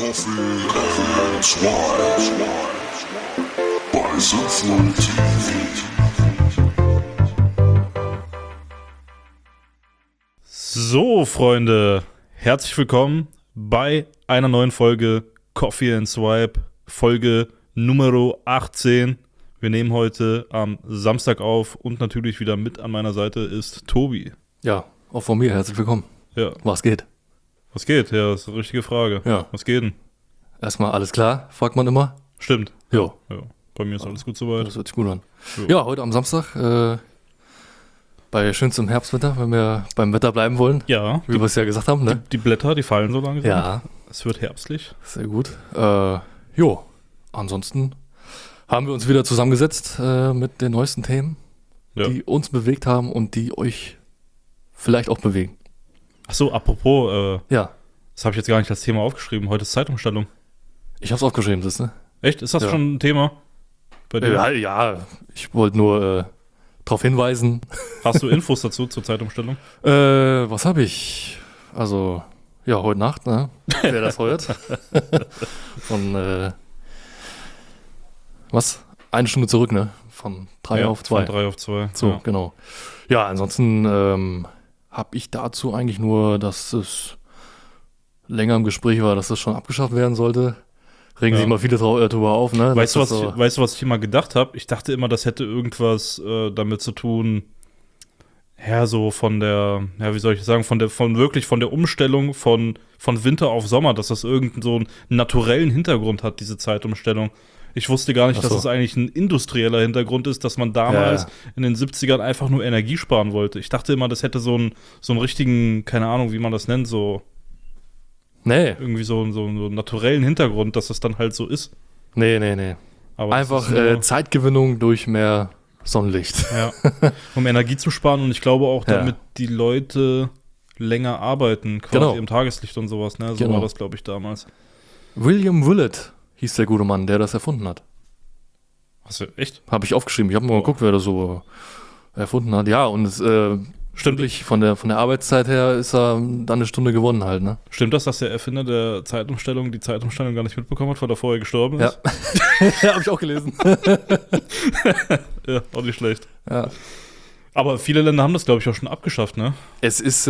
Coffee and Swine bei Sinnvoll TV. So, Freunde, herzlich willkommen bei einer neuen Folge Coffee and Swipe, Folge Nummer 18. Wir nehmen heute am Samstag auf und natürlich wieder mit an meiner Seite ist Tobi. Ja, auch von mir herzlich willkommen. Ja. Was geht? Was geht? Ja, das ist eine richtige Frage. Ja. Was geht denn? Erstmal alles klar, fragt man immer. Stimmt. Jo. Ja. Bei mir ist alles gut soweit. Das hört sich gut an. Jo. Ja, heute am Samstag, bei schönstem Herbstwetter, wenn wir beim Wetter bleiben wollen, Ja, wie wir es ja gesagt haben, ne? die Blätter, die fallen so langsam. Ja, Es wird herbstlich. sehr gut. Ansonsten haben wir uns wieder zusammengesetzt mit den neuesten Themen, Ja. die uns bewegt haben und die euch vielleicht auch bewegen. Achso, apropos, Ja, das habe ich jetzt gar nicht als Thema aufgeschrieben. Heute ist Zeitumstellung. ich hab's aufgeschrieben, siehst du? Echt? Ist das Ja. schon ein Thema bei dir? Ja, ich wollte nur darauf hinweisen. Hast du Infos dazu zur Zeitumstellung? Was habe ich? Also, ja, heute Nacht, ne? Wer das hört. Von, eine Stunde zurück, ne? Von 3 auf 2. Von 3 auf 2. So, Ja. genau. Ja, ansonsten habe ich dazu eigentlich nur, dass es länger im Gespräch war, dass das schon abgeschafft werden sollte. Regen Ja. sich mal viele drüber auf, ne? Weißt du, Dass das weißt du, was ich immer gedacht habe? Ich dachte immer, das hätte irgendwas damit zu tun, ja, so von der, ja, wie soll ich sagen, von der Umstellung von Winter auf Sommer, dass das irgendeinen so einen naturellen Hintergrund hat, diese Zeitumstellung. Ich wusste gar nicht, Ach so. dass das eigentlich ein industrieller Hintergrund ist, dass man damals Ja. in den 70ern einfach nur Energie sparen wollte. Ich dachte immer, das hätte so einen richtigen, keine Ahnung, wie man das nennt, so Nee, irgendwie so einen naturellen Hintergrund, dass es dann halt so ist. nee. Aber das Einfach ist nur- Zeitgewinnung durch mehr Sonnenlicht. Ja, um Energie zu sparen und ich glaube auch, Ja. damit die Leute länger arbeiten, quasi Genau. im Tageslicht und sowas, ne? So Genau. war das, glaube ich, damals. William Willett hieß der gute Mann, der das erfunden hat. Hast du echt? Habe ich aufgeschrieben. Ich habe mal geguckt, wer das so erfunden hat. Ja, und es Stimmt, wirklich von der Arbeitszeit her ist er dann eine Stunde gewonnen halt, ne? stimmt das, dass der Erfinder der Zeitumstellung die Zeitumstellung gar nicht mitbekommen hat, weil er vorher gestorben Ja. ist? Ja, habe ich auch gelesen. Ja, auch nicht schlecht. Ja. Aber viele Länder haben das, glaube ich, auch schon abgeschafft, ne? Es ist,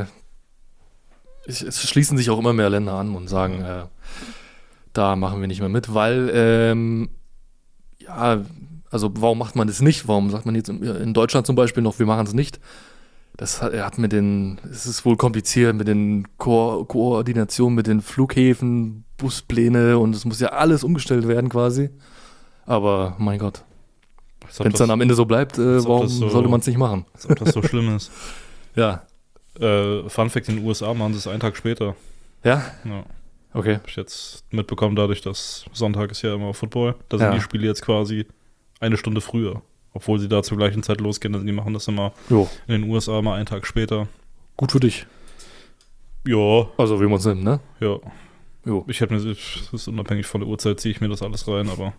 es schließen sich auch immer mehr Länder an und sagen, da machen wir nicht mehr mit, weil, ja, also warum macht man das nicht? Warum sagt man jetzt in Deutschland zum Beispiel noch, wir machen es nicht? Es ist wohl kompliziert mit den Koordinationen mit den Flughäfen, Buspläne und es muss ja alles umgestellt werden quasi. Aber mein Gott, Als ob wenn es dann am Ende so bleibt, als ob warum das so- sollte man es nicht machen? als ob das so schlimm ist. Ja. Fun Fact, in den USA machen sie es einen Tag später. Ja? Ja, Okay. habe ich jetzt mitbekommen, dadurch, dass Sonntag ist ja immer Football. Da sind Ja. die Spiele jetzt quasi eine Stunde früher. Obwohl sie da zur gleichen Zeit losgehen, also die machen das immer Jo, in den USA mal einen Tag später. gut für dich. Ja, Also wie man es nimmt, ne? ja. Jo. Ich hätte mir, das ist unabhängig von der Uhrzeit, ziehe ich mir das alles rein, aber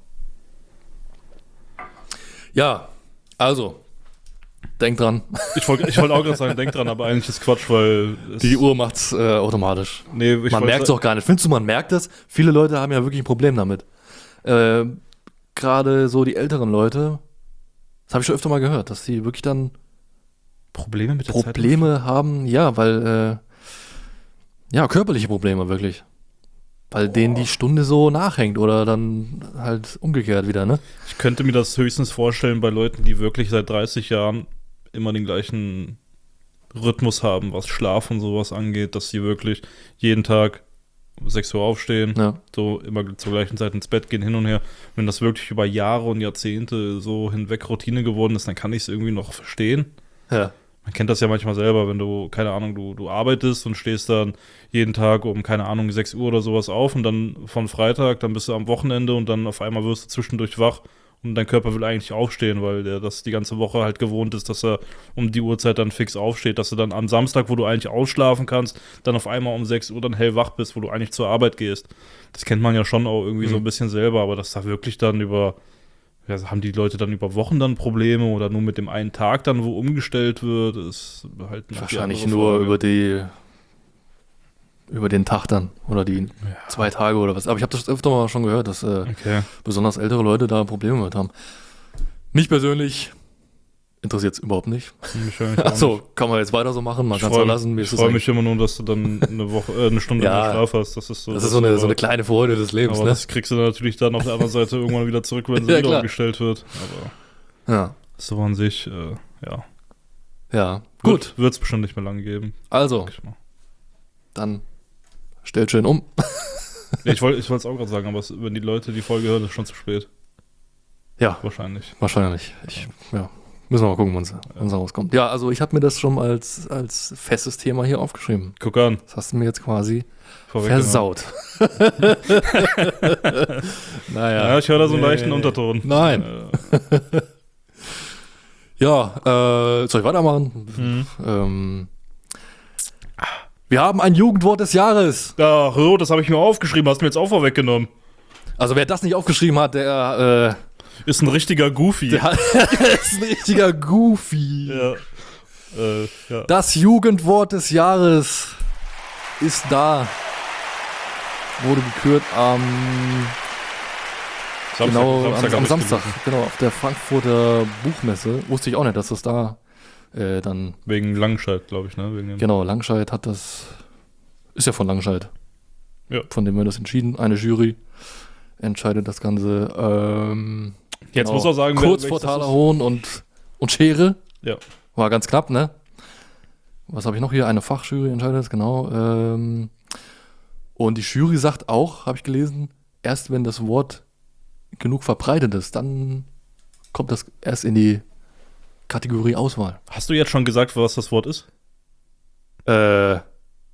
Ja, also, denk dran. ich wollte auch gerade sagen, denk dran, aber eigentlich ist Quatsch, weil es, Die Uhr macht's automatisch. nee, Man merkt es auch gar nicht. Findest du, man merkt das? Viele Leute haben ja wirklich ein Problem damit. Gerade so die älteren Leute, das habe ich schon öfter mal gehört, dass die wirklich dann Probleme mit der Probleme haben, ja, weil, ja, körperliche Probleme wirklich. Weil denen die Stunde so nachhängt oder dann halt umgekehrt wieder, ne? Ich könnte mir das höchstens vorstellen bei Leuten, die wirklich seit 30 Jahren immer den gleichen Rhythmus haben, was Schlaf und sowas angeht, dass sie wirklich jeden Tag um 6 Uhr aufstehen, Ja. so immer zur gleichen Zeit ins Bett gehen, hin und her. Wenn das wirklich über Jahre und Jahrzehnte so hinweg Routine geworden ist, dann kann ich es irgendwie noch verstehen. Ja. Man kennt das ja manchmal selber, wenn du, keine Ahnung, du arbeitest und stehst dann jeden Tag um, keine Ahnung, 6 Uhr oder sowas auf und dann von Freitag, dann bist du am Wochenende und dann auf einmal wirst du zwischendurch wach und dein Körper will eigentlich aufstehen, weil der das die ganze Woche halt gewohnt ist, dass er um die Uhrzeit dann fix aufsteht, dass du dann am Samstag, wo du eigentlich ausschlafen kannst, dann auf einmal um 6 Uhr dann hellwach bist, wo du eigentlich zur Arbeit gehst. Das kennt man ja schon auch irgendwie so ein bisschen selber, aber dass da wirklich dann über Ja, haben die Leute dann über Wochen dann Probleme oder nur mit dem einen Tag dann, wo umgestellt wird? Ist halt noch die Wahrscheinlich andere nur Frage. über die über den Tag dann oder die 2 Tage oder was. Aber ich habe das öfter mal schon gehört, dass Okay. besonders ältere Leute da Probleme mit haben. Mich persönlich interessiert es überhaupt nicht. Wahrscheinlich auch Achso, nicht. kann man jetzt weiter so machen, man Ich kann es freu- lassen. Mir Ich ist das freue eigentlich- mich immer nur, dass du dann eine Stunde Ja, mehr Schlaf hast. Das ist so, Das ist so eine kleine Freude des Lebens, aber ne? das kriegst du dann natürlich dann auf der anderen Seite irgendwann wieder zurück, wenn sie Ja, wieder klar. umgestellt wird. Aber Ja, so an sich, ja. ja. Gut, Wird es bestimmt nicht mehr lange geben. also, Denke ich mal. dann stellt schön um. Nee, ich wollte es auch gerade sagen, aber wenn die Leute die Folge hören, ist es schon zu spät. Ja, Wahrscheinlich. wahrscheinlich. Müssen wir mal gucken, wann es rauskommt. Ja, also ich habe mir das schon als festes Thema hier aufgeschrieben. Guck an. Das hast du mir jetzt quasi Vorweggenommen. versaut. Naja. Ja, ich höre da so einen Nee. leichten Unterton. Nein. Ja, soll ich weitermachen? Mhm. Wir haben ein Jugendwort des Jahres. Ach, so, das habe ich mir aufgeschrieben. Hast du mir jetzt auch vorweggenommen. Also wer das nicht aufgeschrieben hat, der Ist ein richtiger Goofy. ist ein richtiger Goofy. Ja. Ja. Das Jugendwort des Jahres ist da. Wurde gekürt am hab ich Samstag. gelesen. Genau, auf der Frankfurter Buchmesse. Wusste ich auch nicht, dass das da dann, Wegen Langscheid, glaube ich, ne? Wegen dem genau, Langscheid hat das, ist ja von Langscheid. Ja. Von dem wird das entschieden. Eine Jury entscheidet das Ganze. Jetzt genau, muss er sagen, kurz welches vor das ist. Talerhohn und Schere. Ja. War ganz knapp, ne? Was habe ich noch hier? Eine Fachjury entscheidet, genau. Und die Jury sagt auch, habe ich gelesen, erst wenn das Wort genug verbreitet ist, dann kommt das erst in die Kategorie Auswahl. Hast du jetzt schon gesagt, was das Wort ist? Sag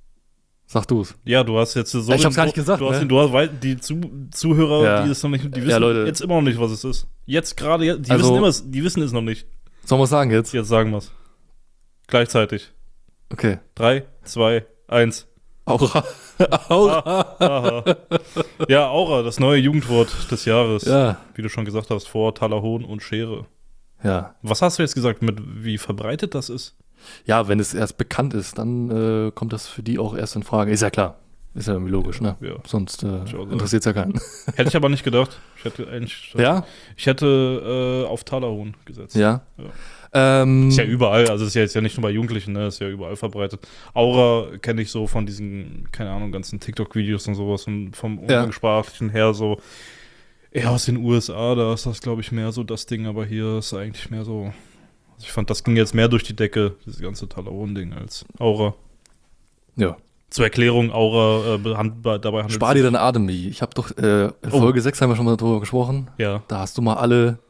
du es. Ja, du hast jetzt so. Ich hab's gar nicht gesagt, Du hast, ne? du hast, weil die Zuhörer, Ja. die es noch nicht, die wissen Ja, Leute. jetzt immer noch nicht, was es ist. Jetzt gerade, die Also- die wissen es noch nicht. Sollen wir es sagen jetzt? Jetzt sagen wir es. Gleichzeitig. Okay. 3, 2, 1. Aura. Aura. Aha. Ja, Aura, das neue Jugendwort des Jahres. Ja. Wie du schon gesagt hast, vor Talerhohn und Schere. Ja. Was hast du jetzt gesagt, mit wie verbreitet das ist? Ja, wenn es erst bekannt ist, dann kommt das für die auch erst in Frage. Ist ja klar. Ist ja irgendwie logisch, ne? Ja. Sonst auch sagen. interessiert es ja keinen. Hätte ich aber nicht gedacht. Ich hätte eigentlich. Ja? Ich hätte auf Talerhuhn gesetzt. Ja. Ja. Ähm, Ist ja überall, also ist ja jetzt ja nicht nur bei Jugendlichen, ne? Ist ja überall verbreitet. Aura kenne ich so von diesen, keine Ahnung, ganzen TikTok-Videos und sowas und vom Umgangssprachlichen her so eher aus den USA, da ist das, glaube ich, mehr so das Ding, aber hier ist eigentlich mehr so. Also ich fand, das ging jetzt mehr durch die Decke, dieses ganze Talerhuhn-Ding, als Aura. ja. Zur Erklärung, Aura dabei handelt Spar dir deinen Atem nie. Ich habe doch, in Folge 6 haben wir schon mal drüber gesprochen. Ja. Da hast du mal alle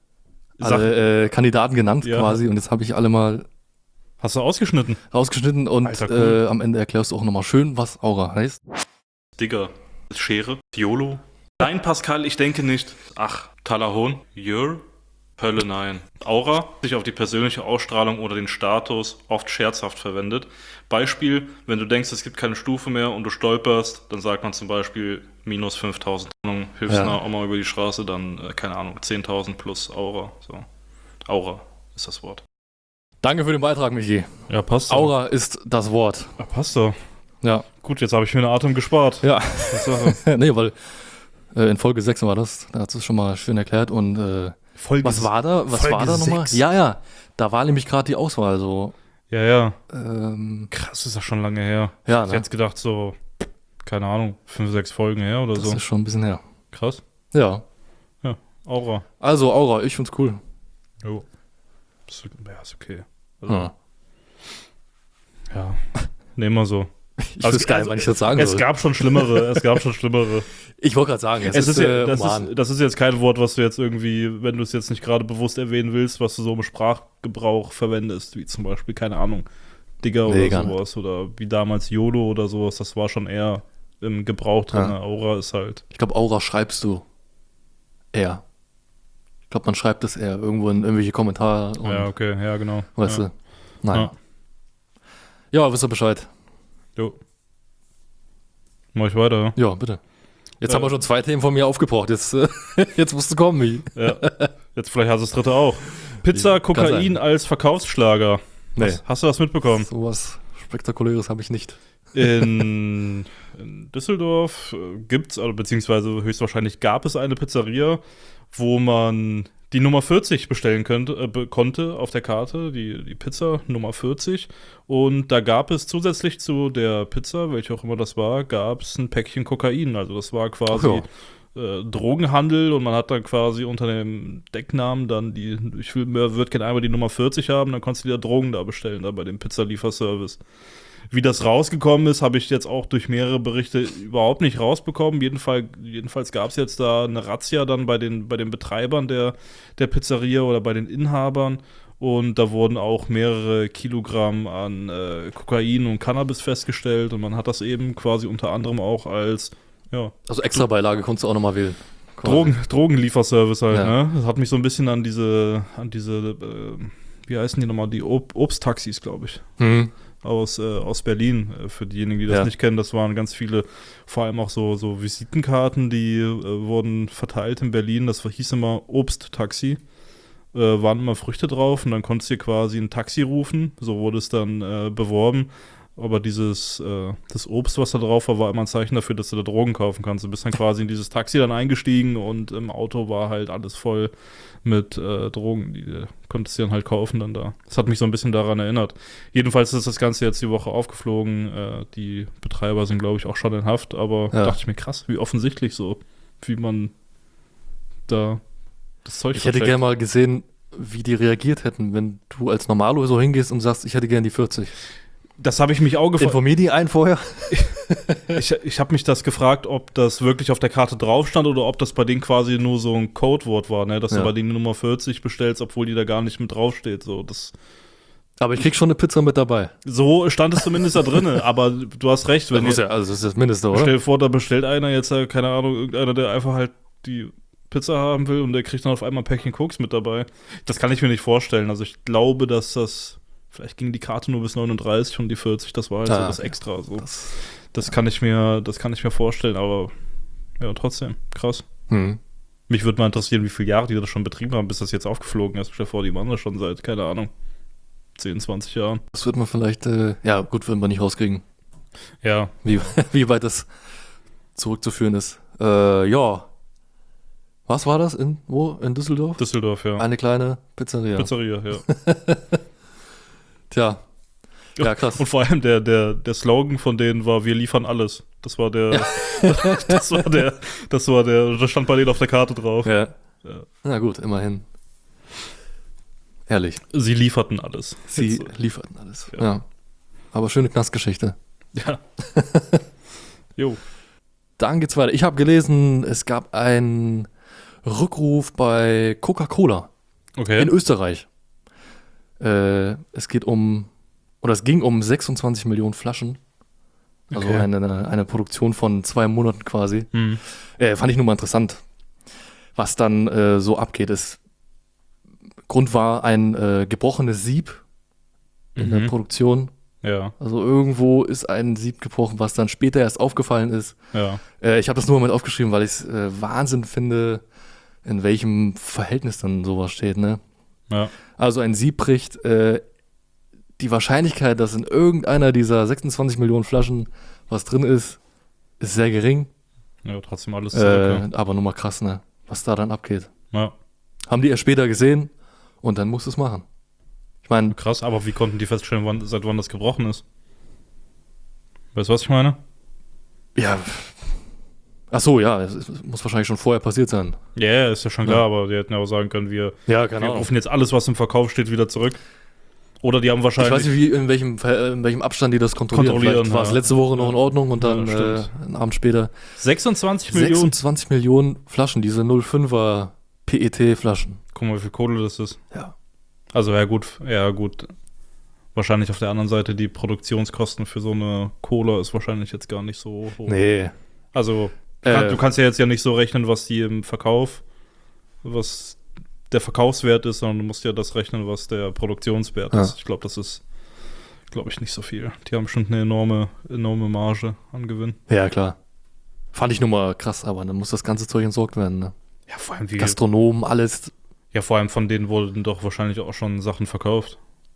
Kandidaten genannt Ja. quasi und jetzt habe ich alle mal Hast du ausgeschnitten? rausgeschnitten und Alter, cool. am Ende erklärst du auch nochmal schön, was Aura heißt. Digger. Schere. Fiolo. Nein, Pascal, ich denke nicht. Ach, Talerhohn. Jör. Hölle, nein. Aura sich auf die persönliche Ausstrahlung oder den Status oft scherzhaft verwendet. Beispiel, wenn du denkst, es gibt keine Stufe mehr und du stolperst, dann sagt man zum Beispiel minus 5.000. Hilfst Ja. einer Oma über die Straße, dann, keine Ahnung, 10.000 plus Aura. So. Aura ist das Wort. Danke für den Beitrag, Michi. Ja, passt Aura ist das Wort. Ja, passt doch. Ja. Gut, jetzt habe ich mir den Atem gespart. Ja. Tatsache. Nee, weil in Folge 6 war das, da hat es schon mal schön erklärt und Folge was war da Folge nochmal? 6. Ja, da war nämlich gerade die Auswahl so. Ja, ja. Ähm, Krass, ist das schon lange her. ja, Ich hätte jetzt gedacht, so, keine Ahnung, 5, 6 Folgen her oder das so. ist schon ein bisschen her. Krass. Ja. Aura. Also Aura, ich find's cool. Jo. Ja, ist okay. Also, Ja. ja. Nehmen wir so. Ich Also, weiß gar nicht, wann ich das sagen Es soll. gab schon schlimmere. Ich wollte gerade sagen, Das human. ist jetzt kein Wort, was du jetzt irgendwie, wenn du es jetzt nicht gerade bewusst erwähnen willst, was du so im Sprachgebrauch verwendest, wie zum Beispiel, keine Ahnung, Digger Nee, oder gar nicht. sowas. Oder wie damals YOLO oder sowas. Das war schon eher im Gebrauch drin. Ja. Aura ist halt. Ich glaube, Aura schreibst du eher. Ich glaube, man schreibt das eher irgendwo in irgendwelche Kommentare. Und, Ja, okay, ja, genau. Weißt ja. du? Nein. Ja, wisst ihr Bescheid. Jo. Mach ich weiter, Ja, bitte. Jetzt haben wir schon 2 Themen von mir aufgebraucht. Jetzt musst du kommen, Michi. ja. Jetzt vielleicht hast du das dritte auch. Pizza, Kann Kokain sein. als Verkaufsschlager. Nee. Hast du das mitbekommen? Sowas Spektakuläres habe ich nicht. In Düsseldorf gibt's, also beziehungsweise höchstwahrscheinlich gab es eine Pizzeria, wo man die Nummer 40 bestellen konnte auf der Karte, die Pizza Nummer 40. Und da gab es zusätzlich zu der Pizza, welche auch immer das war, gab es ein Päckchen Kokain. Also das war quasi Drogenhandel und man hat dann quasi unter dem Decknamen dann würde gerne einmal die Nummer 40 haben, dann konntest du dir Drogen da bestellen, da bei dem Pizzalieferservice. Wie das rausgekommen ist, habe ich jetzt auch durch mehrere Berichte überhaupt nicht rausbekommen. Jedenfalls gab es jetzt da eine Razzia dann bei den Betreibern der Pizzeria oder bei den Inhabern. Und da wurden auch mehrere Kilogramm an Kokain und Cannabis festgestellt. Und man hat das eben quasi unter anderem auch als Also extra Beilage konntest du auch nochmal wählen. Drogenlieferservice halt, Ja. ne? Das hat mich so ein bisschen an diese wie heißen die nochmal, die Obsttaxis, glaube ich. Mhm. Aus Berlin. Für diejenigen, die das nicht kennen, das waren ganz viele, vor allem auch so Visitenkarten, die wurden verteilt in Berlin. Das hieß immer Obsttaxi. Waren immer Früchte drauf und dann konntest du dir quasi ein Taxi rufen. So wurde es dann beworben. Aber das Obst, was da drauf war immer ein Zeichen dafür, dass du da Drogen kaufen kannst. Du bist dann quasi in dieses Taxi dann eingestiegen und im Auto war halt alles voll mit Drogen. Die konntest du dann halt kaufen dann da. Das hat mich so ein bisschen daran erinnert. Jedenfalls ist das Ganze jetzt die Woche aufgeflogen. Die Betreiber sind, glaube ich, auch schon in Haft. Aber dachte ich mir, krass, wie offensichtlich so, wie man da das Zeug Ich hätte gerne mal gesehen, wie die reagiert hätten, wenn du als Normalo so hingehst und sagst, ich hätte gerne die 40. Das habe ich mich auch gefragt. Informier die einen vorher? Ich habe mich das gefragt, ob das wirklich auf der Karte drauf stand oder ob das bei denen quasi nur so ein Codewort war, ne? Dass du bei denen Nummer 40 bestellst, obwohl die da gar nicht mit draufsteht. So, Aber ich krieg schon eine Pizza mit dabei. so stand es zumindest da drin. Aber du hast recht. Das ist das Mindeste, oder? Stell dir vor, da bestellt einer jetzt, keine Ahnung, irgendeiner, der einfach halt die Pizza haben will und der kriegt dann auf einmal ein Päckchen Koks mit dabei. Das kann ich mir nicht vorstellen. Also ich glaube, dass vielleicht ging die Karte nur bis 39 und die 40, das war halt so das Extra. So. Das kann ich mir vorstellen, aber ja, trotzdem, krass. Mich würde mal interessieren, wie viele Jahre die das schon betrieben haben, bis das jetzt aufgeflogen ist. Stell dir vor, die machen das schon seit, keine Ahnung, 10, 20 Jahren. Das wird man vielleicht, würden wir nicht rauskriegen, Ja. wie weit das zurückzuführen ist. Was war das? Wo? In Düsseldorf? Düsseldorf, ja. Eine kleine Pizzeria. Pizzeria, ja. Tja. Ja, krass. Und vor allem der Slogan von denen war, wir liefern alles. Das war das stand bei denen auf der Karte drauf. Ja. Na gut, immerhin. Herrlich. Sie lieferten alles. Sie lieferten alles. Ja. Ja. Aber schöne Knastgeschichte. Ja. Jo. Dann geht's weiter. Ich habe gelesen, es gab einen Rückruf bei Coca-Cola Okay. in Österreich. Es ging um 26 Millionen Flaschen. Also Okay. eine Produktion von 2 Monaten quasi. Fand ich nur mal interessant, was dann so abgeht. Grund war ein gebrochenes Sieb in der Produktion. Ja. Also irgendwo ist ein Sieb gebrochen, was dann später erst aufgefallen ist. Ja. Ich habe das nur mal aufgeschrieben, weil ich es Wahnsinn finde, in welchem Verhältnis dann sowas steht, ne? Ja. Also ein Sieb bricht, die Wahrscheinlichkeit, dass in irgendeiner dieser 26 Millionen Flaschen was drin ist sehr gering. Ja, trotzdem alles zurück. Aber nur mal krass, ne? Was da dann abgeht. Ja. Haben die erst später gesehen und dann musst du es machen. Ich meine, Krass, aber wie konnten die feststellen, seit wann das gebrochen ist? Weißt du, was ich meine? ja. Ach so, ja, es muss wahrscheinlich schon vorher passiert sein. Ja, ist ja schon Ja. klar, aber die hätten ja auch sagen können, wir Ja, keine rufen jetzt alles, was im Verkauf steht, wieder zurück. Oder die haben Ich wahrscheinlich. weiß nicht, in welchem Abstand die das kontrollieren. Vielleicht war es ja. letzte Woche noch in Ordnung und dann stimmt. einen Abend später. 26 Millionen. 26 Millionen Flaschen, diese 05er PET-Flaschen. Guck mal, wie viel Kohle das ist. Ja. Also, ja, gut. Wahrscheinlich auf der anderen Seite, die Produktionskosten für so eine Cola ist wahrscheinlich jetzt gar nicht so hoch. Nee. Also, du kannst ja jetzt ja nicht so rechnen, was die im Verkauf, was der Verkaufswert ist, sondern du musst ja das rechnen, was der Produktionswert ist. Ich glaube, das ist, nicht so viel. Die haben schon eine enorme Marge an Gewinn. Ja, klar. Fand ich nur mal krass, aber dann muss das ganze Zeug entsorgt werden. Ne? Ja, vor allem Gastronomen, alles. vor allem von denen wurden doch wahrscheinlich auch schon Sachen verkauft.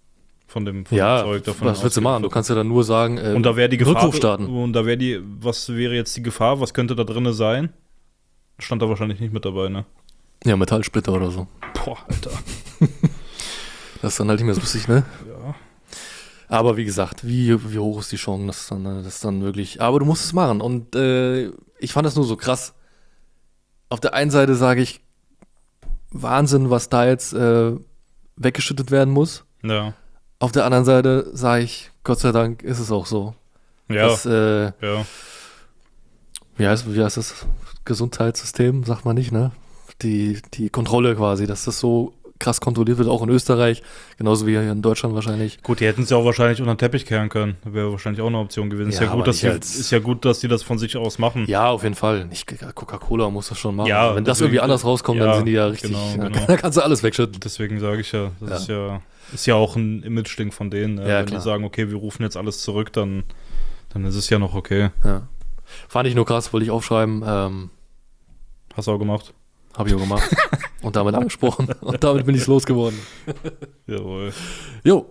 von dem Ja, Zeug. Davon was willst du machen? Du kannst ja dann nur sagen, und da wäre die Gefahr. Rückruf starten. Und da was wäre jetzt die Gefahr? Was könnte da drin sein? Stand da wahrscheinlich nicht mit dabei, ne? Ja, Metallsplitter oder so. Boah, Alter. Das ist dann halt nicht mehr so lustig, ne? Ja. Aber wie gesagt, wie hoch ist die Chance, dass dann wirklich. Aber du musst es machen. Und ich fand das nur so krass. Auf der einen Seite sage ich, Wahnsinn, was da jetzt weggeschüttet werden muss. Ja. Auf der anderen Seite sage ich, Gott sei Dank ist es auch so. Ja. Dass, Ja. wie heißt das? Gesundheitssystem, sagt man nicht, ne? Die Kontrolle quasi, dass das so krass kontrolliert wird, auch in Österreich, genauso wie hier in Deutschland wahrscheinlich. Gut, die hätten es ja auch wahrscheinlich unter den Teppich kehren können. Wäre wahrscheinlich auch eine Option gewesen. Ja, aber nicht Ist ja gut, dass die das von sich aus machen. Ja, auf jeden Fall. Nicht Coca-Cola muss das schon machen. Ja, wenn das deswegen- irgendwie anders rauskommt, ja, dann sind die ja richtig. genau. Da kannst du alles wegschütten. Deswegen sage ich ja, das Ja. ist ja auch ein Image-Ding von denen. Ja, wenn klar. die sagen, okay, wir rufen jetzt alles zurück, dann ist es ja noch okay. Ja. Fand ich nur krass, wollte ich aufschreiben. Hast du auch gemacht? Habe ich auch gemacht. Und damit angesprochen. Und damit bin ich losgeworden. Jawohl. Jo.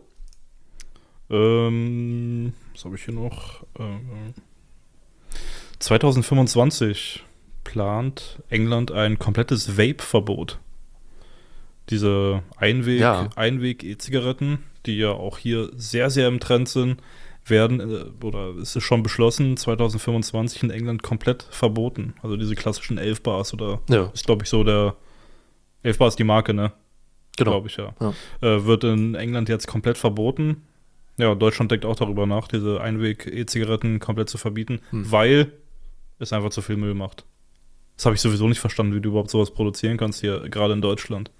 Was habe ich hier noch? 2025 plant England ein komplettes Vape-Verbot. Diese Einweg-E-Zigaretten, die ja auch hier sehr, sehr im Trend sind, werden, oder ist es schon beschlossen, 2025 in England komplett verboten. Also diese klassischen 11 Bars oder Ja, ist, glaube ich, so 11 Bar ist die Marke, ne? genau. Glaube ich, ja. Ja. Wird in England jetzt komplett verboten. Ja, Deutschland denkt auch darüber nach, diese Einweg-E-Zigaretten komplett zu verbieten, weil es einfach zu viel Müll macht. Das habe ich sowieso nicht verstanden, wie du überhaupt sowas produzieren kannst hier, gerade in Deutschland.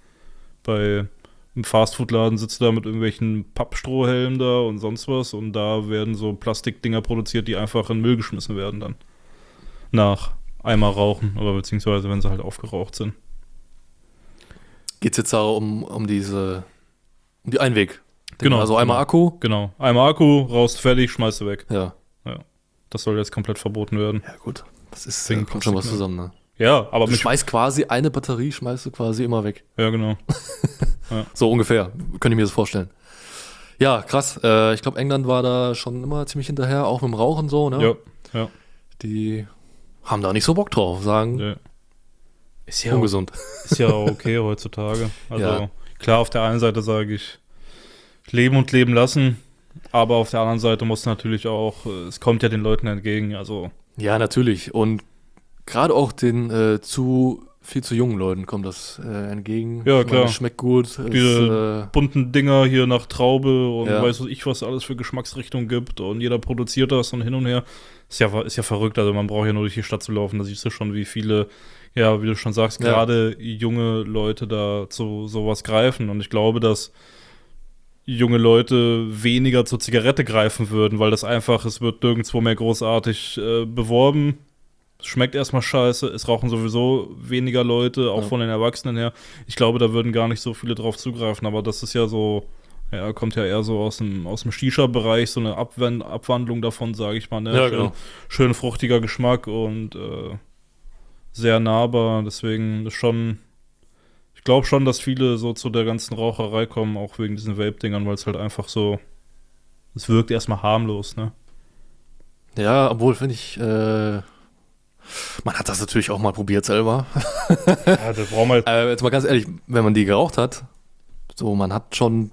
Im Fastfood-Laden sitzt du da mit irgendwelchen Pappstrohhelmen da und sonst was und da werden so Plastikdinger produziert, die einfach in Müll geschmissen werden dann. Nach einmal rauchen, oder beziehungsweise wenn sie halt aufgeraucht sind. Geht es jetzt auch um die Einweg. Genau. Also einmal Akku. Genau. Einmal Akku, raus, fertig, schmeißt du weg. Ja. Das soll jetzt komplett verboten werden. Ja, gut. Das ist, Wegen kommt schon was Plastik, zusammen, ne? Ja, aber Du schmeißt quasi eine Batterie, schmeißt du quasi immer weg. Ja, genau. So ungefähr. Könnte ich mir das vorstellen. Ja, krass. Ich glaube, England war da schon immer ziemlich hinterher, auch mit dem Rauchen so, ne? Ja. Die haben da nicht so Bock drauf, sagen, Ja. Ist ja ungesund. Ist ja auch okay heutzutage. Also Ja. klar, auf der einen Seite sage ich, leben und leben lassen, aber auf der anderen Seite muss natürlich auch, es kommt ja den Leuten entgegen, also Ja, natürlich. Und gerade auch den viel zu jungen Leuten kommt das entgegen. Ja, Ich meine, klar. es schmeckt gut. diese bunten Dinger hier nach Traube und Ja. weiß was ich, was alles für Geschmacksrichtungen gibt und jeder produziert das und hin und her. Ist ja verrückt, also man braucht ja nur durch die Stadt zu laufen, da siehst du schon, wie viele, ja, wie du schon sagst, Ja. gerade junge Leute da zu sowas greifen und ich glaube, dass junge Leute weniger zur Zigarette greifen würden, weil das einfach, es wird nirgendwo mehr großartig beworben. Es schmeckt erstmal scheiße, es rauchen sowieso weniger Leute, auch Ja. von den Erwachsenen her. Ich glaube, da würden gar nicht so viele drauf zugreifen, aber das ist ja so, ja, kommt ja eher so aus dem Shisha-Bereich, so eine Abwandlung davon, sage ich mal. Ne? Ja, genau. Schön fruchtiger Geschmack und sehr nahbar, deswegen ist schon. Ich glaube schon, dass viele so zu der ganzen Raucherei kommen, auch wegen diesen Vape-Dingern, weil es halt einfach so, es wirkt erstmal harmlos, ne? Ja, obwohl, finde ich, man hat das natürlich auch mal probiert selber. Ja, das brauchen wir halt. Jetzt mal ganz ehrlich, wenn man die geraucht hat, so, man hat schon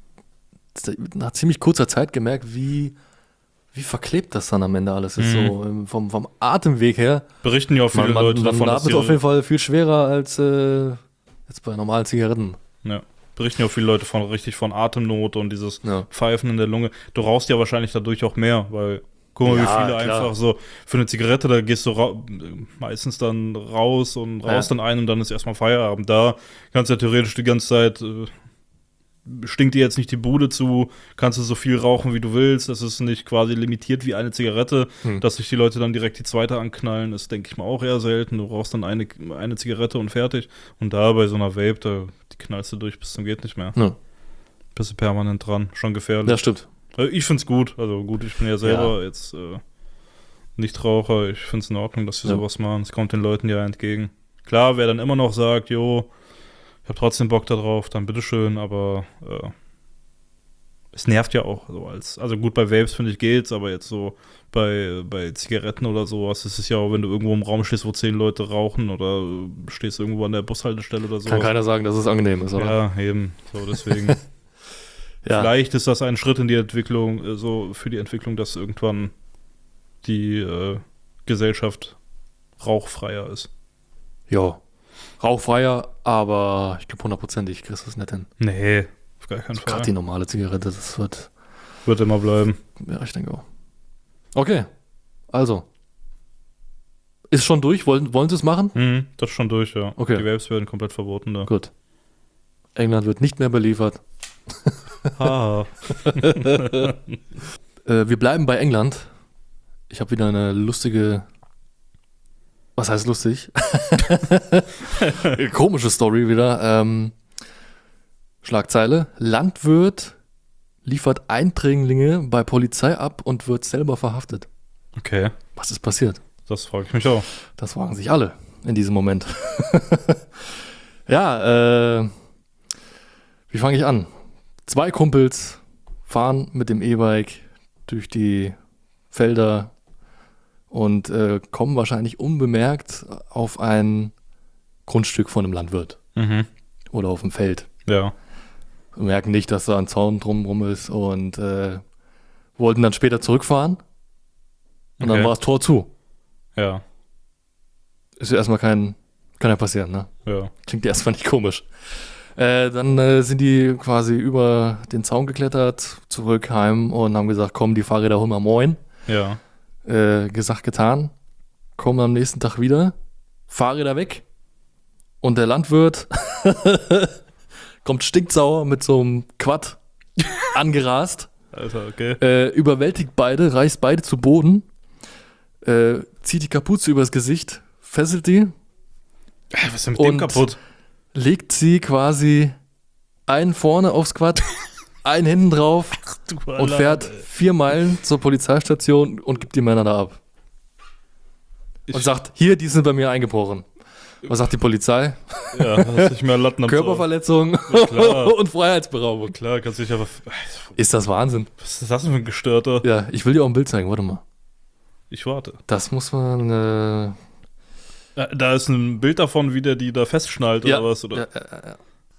nach ziemlich kurzer Zeit gemerkt, wie verklebt das dann am Ende alles ist. So vom Atemweg her. Berichten ja auch viele Man Leute davon, dass atmet auf jeden Fall viel schwerer als jetzt bei normalen Zigaretten. ja, berichten ja auch viele Leute von Atemnot und dieses Ja. Pfeifen in der Lunge. Du rauchst ja wahrscheinlich dadurch auch mehr, weil guck mal, Ja, wie viele klar. einfach so für eine Zigarette, da gehst du meistens dann raus und rauchst Ja. dann ein und dann ist erstmal Feierabend. Da kannst du ja theoretisch die ganze Zeit stinkt dir jetzt nicht die Bude zu, kannst du so viel rauchen, wie du willst. Das ist nicht quasi limitiert wie eine Zigarette, dass sich die Leute dann direkt die zweite anknallen. Das denke ich mal auch eher selten. Du rauchst dann eine Zigarette und fertig. Und da bei so einer Vape, die knallst du durch bis zum geht nicht mehr. Ja. Bist du permanent dran. Schon gefährlich. Ja, stimmt. Ich find's gut. Also gut, ich bin ja selber jetzt Nichtraucher. Ich find's in Ordnung, dass sie Ja. sowas machen. Es kommt den Leuten ja entgegen. Klar, wer dann immer noch sagt, jo, ich habe trotzdem Bock da drauf, dann bitteschön, aber Es nervt ja auch so also gut, bei Vapes finde ich geht's, aber jetzt so bei Zigaretten oder sowas ist es ja auch, wenn du irgendwo im Raum stehst, wo 10 Leute rauchen oder stehst irgendwo an der Bushaltestelle oder so. Kann keiner sagen, dass es angenehm ist, oder? Ja, eben. So, deswegen. Ja. Vielleicht ist das ein Schritt in die Entwicklung, so für die Entwicklung, dass irgendwann die Gesellschaft rauchfreier ist. Ja. Rauchfreier, aber ich glaube 100%ig kriegst du es nicht hin. Nee, auf gar keinen Gerade Fall. die normale Zigarette, das wird. Wird immer bleiben. Ja, ich denke auch. Okay. Also. Ist schon durch? Wollen Sie es machen? Das ist schon durch, ja. Okay. Die Vapes werden komplett verboten da. Gut. England wird nicht mehr beliefert. Haha. Wir bleiben bei England. Ich habe wieder eine lustige. Was heißt lustig? Komische Story wieder. Schlagzeile: Landwirt liefert Eindringlinge bei Polizei ab und wird selber verhaftet. Okay, Was ist passiert? das frage ich mich auch. Das fragen sich alle in diesem Moment. Ja, wie fange ich an? 2 Kumpels fahren mit dem E-Bike durch die Felder und kommen wahrscheinlich unbemerkt auf ein Grundstück von einem Landwirt Mhm. oder auf dem Feld. Ja. Wir merken nicht, dass da ein Zaun drumherum ist und wollten dann später zurückfahren und dann Okay. war das Tor zu. Ja. Ist ja erstmal kann ja passieren, ne? Ja. Klingt erstmal nicht komisch. Dann sind die quasi über den Zaun geklettert, zurück heim und haben gesagt, komm, die Fahrräder holen wir moin. Ja. Gesagt, getan. Kommen am nächsten Tag wieder, Fahrräder weg und der Landwirt kommt stinksauer mit so einem Quad angerast, Alter, okay. überwältigt beide, reißt beide zu Boden, zieht die Kapuze übers Gesicht, fesselt die, Was ist denn mit dem und- kaputt? legt sie quasi einen vorne aufs Quad, einen hinten drauf und fährt 4 Meilen zur Polizeistation und gibt die Männer da ab. Und sagt, hier, die sind bei mir eingebrochen. Was sagt die Polizei? Ja, hast nicht mehr Latten am Zaun. Körperverletzung klar. und Freiheitsberaubung. Klar, kannst dich aber. Ist das Wahnsinn? Was ist das denn für ein Gestörter? Ja, ich will dir auch ein Bild zeigen, warte mal. Ich warte. Das muss man, Da ist ein Bild davon, wie der die da festschnallt ja, oder was? Oder? ja.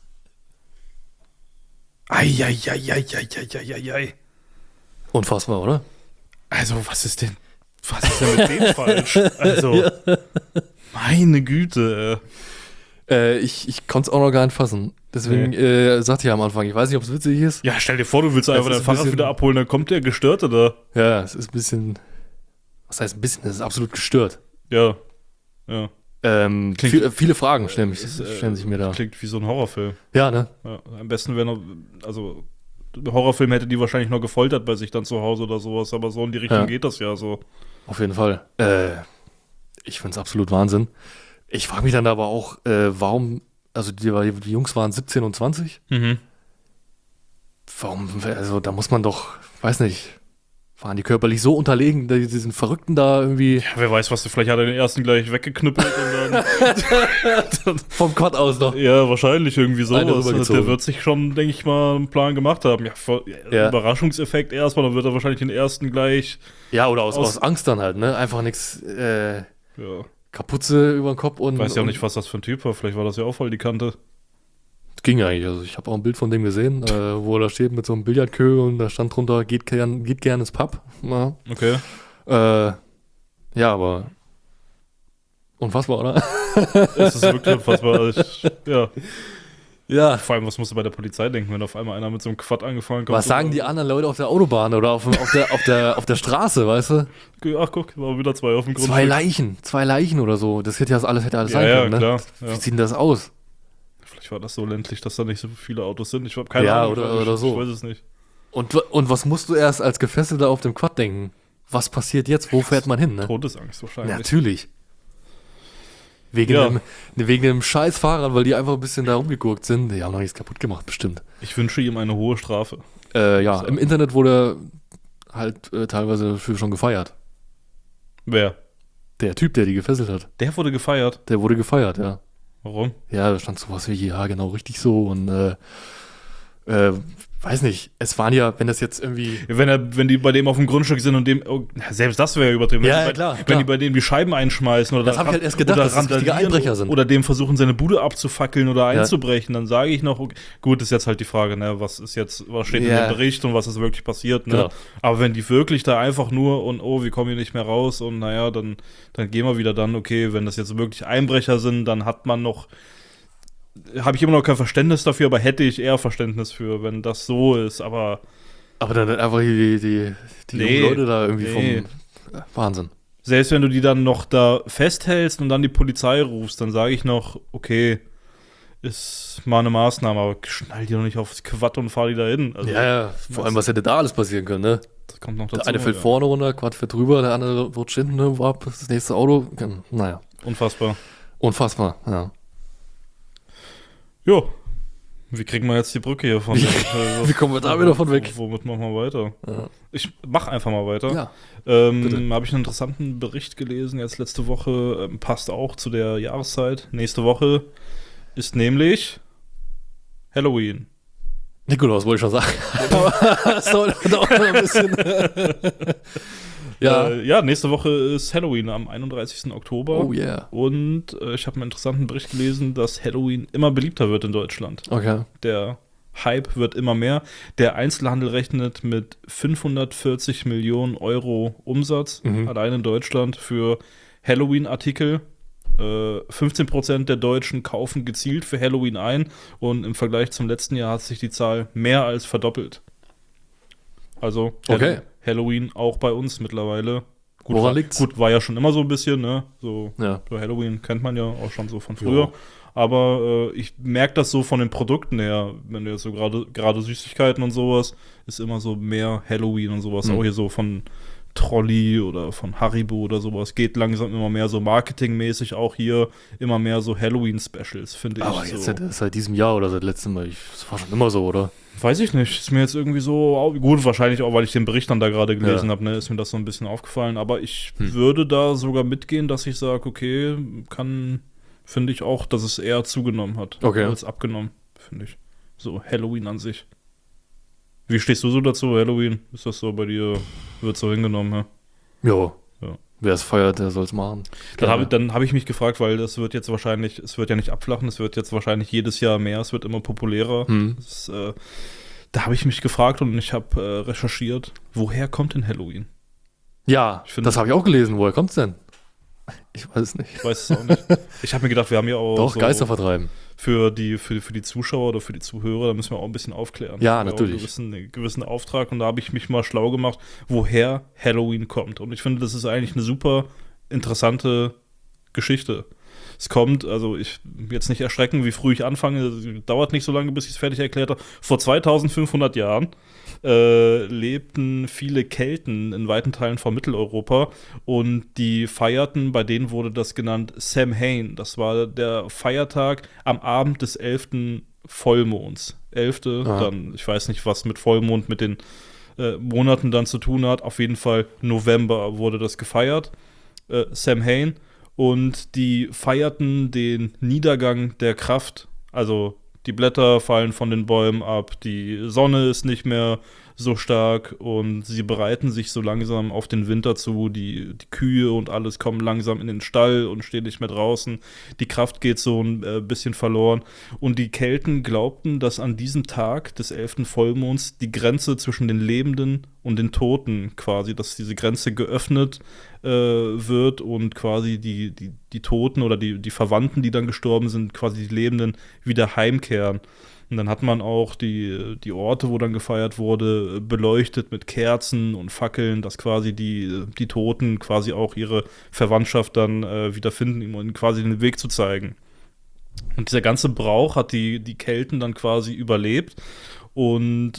Eieieiei. Unfassbar, oder? Also, was ist denn mit dem falsch? Also, meine Güte, Ich konnte es auch noch gar nicht fassen. Deswegen sagte ich am Anfang, ich weiß nicht, ob es witzig ist. Ja, stell dir vor, du willst einfach ist dein ein Fahrrad bisschen- wieder abholen, dann kommt der Gestörte da. Ja, es ist ein bisschen. Was heißt ein bisschen? Es ist absolut gestört. Ja. Ja. Viele Fragen stellen sich mir da. Klingt wie so ein Horrorfilm. Ja, ne? Ja, am besten wäre noch, also, der Horrorfilm hätte die wahrscheinlich noch gefoltert bei sich dann zu Hause oder sowas, aber so in die Richtung Ja. geht das ja so. Auf jeden Fall. Ich finde es absolut Wahnsinn. Ich frage mich dann aber auch, warum, also die Jungs waren 17 und 20. Mhm. Warum, also da muss man doch, weiß nicht, waren die körperlich so unterlegen, diesen Verrückten da irgendwie Ja, wer weiß, was, vielleicht hat er den ersten gleich weggeknüppelt und dann. vom Quad aus noch. Ja, wahrscheinlich irgendwie Eine sowas. rübergezogen. Der wird sich schon, denke ich mal, einen Plan gemacht haben. Ja, Ja. Überraschungseffekt erstmal, dann wird er wahrscheinlich den ersten gleich. Ja, oder aus Aus- Angst dann halt, ne? Einfach nichts, Ja. Kapuze über den Kopf und. Ich weiß ja auch und- nicht, was das für ein Typ war. Vielleicht war das ja auch voll die Kante. Ging eigentlich. Also ich habe auch ein Bild von dem gesehen, wo er da steht mit so einem Billardkö und da stand drunter, geht gern ins Pub. Ja, Okay. ja, aber unfassbar, oder? Es ist wirklich unfassbar. Ja. Ja. Vor allem, was musst du bei der Polizei denken, wenn auf einmal einer mit so einem Quad angefahren kommt? Was sagen die anderen Leute auf der Autobahn oder auf der Straße, weißt du? Ach, guck, war wieder 2 auf dem Grund. 2 Leichen oder so. Das hätte alles Ja, sein ja, können, ne? klar. Wie Ja. sieht denn das aus? Vielleicht war das so ländlich, dass da nicht so viele Autos sind. Ich habe keine Ja, Ahnung. oder so. Ich weiß es nicht. Und was musst du erst als Gefesselter auf dem Quad denken? Was passiert jetzt? Wo fährt man hin, ne? Todesangst wahrscheinlich. Natürlich. Wegen, Ja. wegen dem scheiß Fahrrad, weil die einfach ein bisschen da rumgeguckt sind. Die haben noch nichts kaputt gemacht, bestimmt. Ich wünsche ihm eine hohe Strafe. Ja, im Internet wurde halt teilweise dafür schon gefeiert. Wer? Der Typ, der die gefesselt hat, Der wurde gefeiert. der wurde gefeiert, ja. Warum? Ja, da stand sowas wie, ja, genau, richtig so und weiß nicht, es waren ja, wenn das jetzt irgendwie. Wenn die bei dem auf dem Grundstück sind und dem, selbst das wäre ja übertrieben. Ja, Wenn die klar, Wenn klar. die bei dem die Scheiben einschmeißen oder Das hab ich halt erst gedacht, oder dass das richtige randalieren Einbrecher sind. Oder dem versuchen, seine Bude abzufackeln oder einzubrechen, dann sage ich noch, okay, gut, ist jetzt halt die Frage, ne, was steht in dem Bericht und was ist wirklich passiert, ne? Genau. Aber wenn die wirklich da einfach nur und wir kommen hier nicht mehr raus und naja, dann gehen wir wieder dann, okay, wenn das jetzt wirklich Einbrecher sind, dann hat man noch habe ich immer noch kein Verständnis dafür, aber hätte ich eher Verständnis für, wenn das so ist, aber dann einfach die Nee, jungen Leute da irgendwie nee. vom Wahnsinn. selbst wenn du die dann noch da festhältst und dann die Polizei rufst, dann sage ich noch, okay, ist mal eine Maßnahme, aber schnall die doch nicht aufs Quad und fahr die da hin. Also, Vor allem, was hätte da alles passieren können, ne? das kommt noch dazu. Der eine fällt vorne runter, Quad fährt drüber, der andere rutscht hinten irgendwo ab, das nächste Auto. Naja, Unfassbar. unfassbar, ja. Jo. Wie kriegen wir jetzt die Brücke hier von? Wie kommen wir da wieder von weg? Womit machen wir weiter? Ja. Ich mach einfach mal weiter. Ja. Habe ich einen interessanten Bericht gelesen, jetzt letzte Woche, passt auch zu der Jahreszeit. Nächste Woche ist nämlich Halloween. Nikolaus wollte ich schon sagen. Aber das dauert noch ein bisschen. Ja, nächste Woche ist Halloween am 31. Oktober. Oh yeah. Und ich habe einen interessanten Bericht gelesen, dass Halloween immer beliebter wird in Deutschland. Okay. Der Hype wird immer mehr. Der Einzelhandel rechnet mit 540 Millionen Euro Umsatz allein in Deutschland für Halloween-Artikel. 15% der Deutschen kaufen gezielt für Halloween ein und im Vergleich zum letzten Jahr hat sich die Zahl mehr als verdoppelt. Also Okay. Halloween auch bei uns mittlerweile. Gut, Woran liegt's? Gut, war ja schon immer so ein bisschen, ne? So Halloween kennt man ja auch schon so von früher. Ja. Aber ich merke das so von den Produkten her, wenn du jetzt so gerade Süßigkeiten und sowas, ist immer so mehr Halloween und sowas. Auch hier so von Trolli oder von Haribo oder sowas. Geht langsam immer mehr so marketingmäßig auch hier immer mehr so Halloween-Specials, finde ich. Aber jetzt so. seit diesem Jahr oder seit letztem Mal, das war schon immer so, oder? Weiß ich nicht. Ist mir jetzt irgendwie so, gut, wahrscheinlich auch, weil ich den Bericht dann da gerade gelesen habe, ne, ist mir das so ein bisschen aufgefallen. Aber ich würde da sogar mitgehen, dass ich sage, okay, finde ich auch, dass es eher zugenommen hat als abgenommen, finde ich. So Halloween an sich. Wie stehst du so dazu, Halloween? Ist das so bei dir, wird so hingenommen, ja? Ja. Ja. Wer es feiert, der soll es machen. Dann hab ich mich gefragt, weil das wird jetzt wahrscheinlich, es wird ja nicht abflachen, es wird jetzt wahrscheinlich jedes Jahr mehr, es wird immer populärer. Da habe ich mich gefragt und ich habe recherchiert, woher kommt denn Halloween? Ja, Ich finde- das habe ich auch gelesen. Woher kommt's denn? Ich weiß es nicht. Ich weiß es auch nicht. Ich habe mir gedacht, wir haben ja auch Doch, so Geister vertreiben. für die Zuschauer oder für die Zuhörer, da müssen wir auch ein bisschen aufklären. Ja, Wir haben natürlich. auch einen gewissen Auftrag und da habe ich mich mal schlau gemacht, woher Halloween kommt. Und ich finde, das ist eigentlich eine super interessante Geschichte. Es kommt, also ich jetzt nicht erschrecken, wie früh ich anfange, dauert nicht so lange, bis ich es fertig erklärt habe. Vor 2500 Jahren lebten viele Kelten in weiten Teilen von Mitteleuropa und die feierten, bei denen wurde das genannt Samhain. Das war der Feiertag am Abend des 11. Vollmonds. 11. dann, ich weiß nicht, was mit Vollmond, mit den Monaten dann zu tun hat. Auf jeden Fall November wurde das gefeiert. Samhain. Und die feierten den Niedergang der Kraft. Also die Blätter fallen von den Bäumen ab, die Sonne ist nicht mehr so stark und sie bereiten sich so langsam auf den Winter zu. Die Kühe und alles kommen langsam in den Stall und stehen nicht mehr draußen. Die Kraft geht so ein bisschen verloren. Und die Kelten glaubten, dass an diesem Tag des 11. Vollmonds die Grenze zwischen den Lebenden und den Toten quasi, dass diese Grenze geöffnet wird und quasi die Toten oder die Verwandten, die dann gestorben sind, quasi die Lebenden wieder heimkehren. Und dann hat man auch die Orte, wo dann gefeiert wurde, beleuchtet mit Kerzen und Fackeln, dass quasi die Toten quasi auch ihre Verwandtschaft dann wiederfinden, um ihnen quasi den Weg zu zeigen. Und dieser ganze Brauch hat die Kelten dann quasi überlebt. Und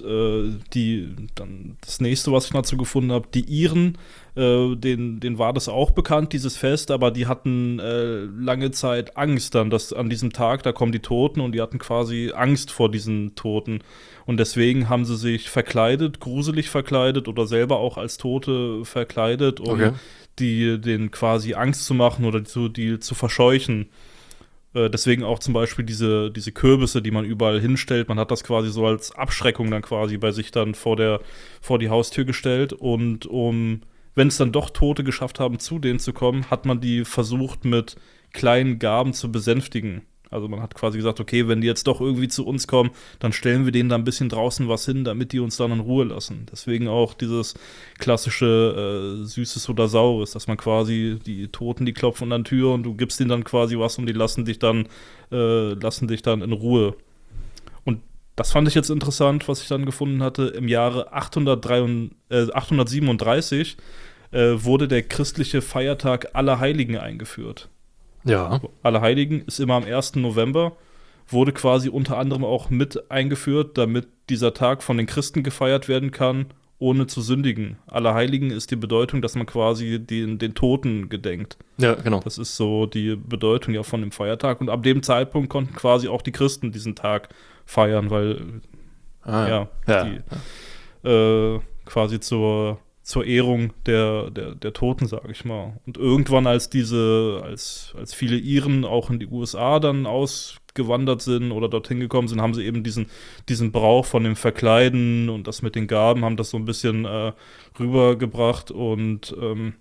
dann das nächste, was ich dazu gefunden habe, die Iren, denen war das auch bekannt, dieses Fest, aber die hatten lange Zeit Angst dann, dass an diesem Tag, da kommen die Toten und die hatten quasi Angst vor diesen Toten. Und deswegen haben sie sich verkleidet, gruselig verkleidet oder selber auch als Tote verkleidet, um denen quasi Angst zu machen oder die zu verscheuchen. Deswegen auch zum Beispiel diese Kürbisse, die man überall hinstellt. Man hat das quasi so als Abschreckung dann quasi bei sich dann vor die Haustür gestellt. Und wenn es dann doch Tote geschafft haben, zu denen zu kommen, hat man die versucht mit kleinen Gaben zu besänftigen. Also man hat quasi gesagt, okay, wenn die jetzt doch irgendwie zu uns kommen, dann stellen wir denen da ein bisschen draußen was hin, damit die uns dann in Ruhe lassen. Deswegen auch dieses klassische Süßes oder Saures, dass man quasi die Toten, die klopfen an der Tür und du gibst denen dann quasi was und die lassen dich dann in Ruhe. Und das fand ich jetzt interessant, was ich dann gefunden hatte. Im Jahre 837 wurde der christliche Feiertag Allerheiligen eingeführt. Ja. Allerheiligen ist immer am 1. November, wurde quasi unter anderem auch mit eingeführt, damit dieser Tag von den Christen gefeiert werden kann, ohne zu sündigen. Allerheiligen ist die Bedeutung, dass man quasi den Toten gedenkt. Ja, genau. Das ist so die Bedeutung ja von dem Feiertag. Und ab dem Zeitpunkt konnten quasi auch die Christen diesen Tag feiern, weil quasi zur Ehrung der Toten, sage ich mal. Und irgendwann, als viele Iren auch in die USA dann ausgewandert sind oder dorthin gekommen sind, haben sie eben diesen Brauch von dem Verkleiden und das mit den Gaben, haben das so ein bisschen rübergebracht. Und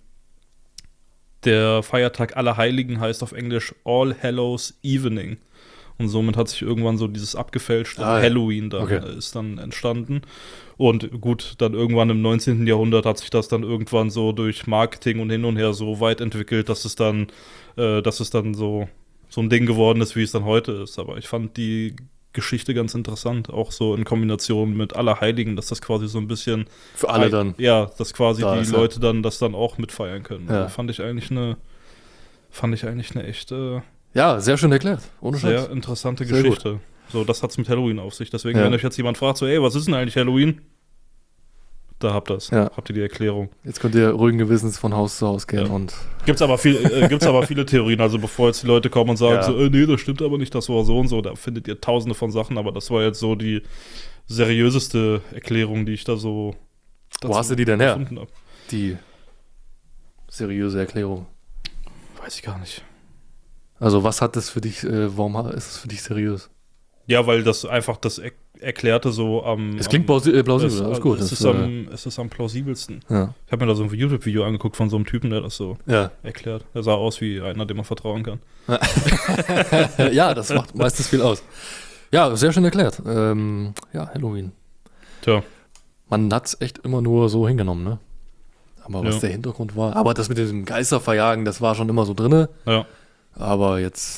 der Feiertag Allerheiligen heißt auf Englisch All Hallows Evening. Und somit hat sich irgendwann so dieses abgefälschte Halloween ist dann entstanden. Und gut, dann irgendwann im 19. Jahrhundert hat sich das dann irgendwann so durch Marketing und hin und her so weit entwickelt, dass es dann so ein Ding geworden ist, wie es dann heute ist. Aber ich fand die Geschichte ganz interessant, auch so in Kombination mit Allerheiligen, dass das quasi so ein bisschen für alle dann. Ja, dass quasi da die Leute dann das dann auch mitfeiern können. Ja. Also fand ich eigentlich eine echte Ja, sehr schön erklärt. Ohne Scheiß. sehr interessante Sehr Geschichte. So, das hat's mit Halloween auf sich. Deswegen, Ja. wenn euch jetzt jemand fragt, so, ey, was ist denn eigentlich Halloween? Da habt ihr's. Ja. Habt ihr die Erklärung. Jetzt könnt ihr ruhigen Gewissens von Haus zu Haus gehen Ja. und Gibt's aber viele Theorien. Also bevor jetzt die Leute kommen und sagen Ja. so, nee, das stimmt aber nicht, das war so und so. Da findet ihr tausende von Sachen. Aber das war jetzt so die seriöseste Erklärung, die ich da so wo hast du die denn her? gefunden hab. Die seriöse Erklärung. Weiß ich gar nicht. Also was hat das für dich, warum ist es für dich seriös? Ja, weil das einfach das erklärte so am... Es klingt plausibel, alles gut. Es ist am plausibelsten. Ja. Ich habe mir da so ein YouTube-Video angeguckt von so einem Typen, der das so Ja. erklärt. Der sah aus wie einer, dem man vertrauen kann. Ja, das macht meistens viel aus. Ja, sehr schön erklärt. Ja, Halloween. Tja, Man hat es echt immer nur so hingenommen, ne? Aber was Ja. der Hintergrund war. Aber das mit dem Geisterverjagen, das war schon immer so drinne. ja. Aber jetzt,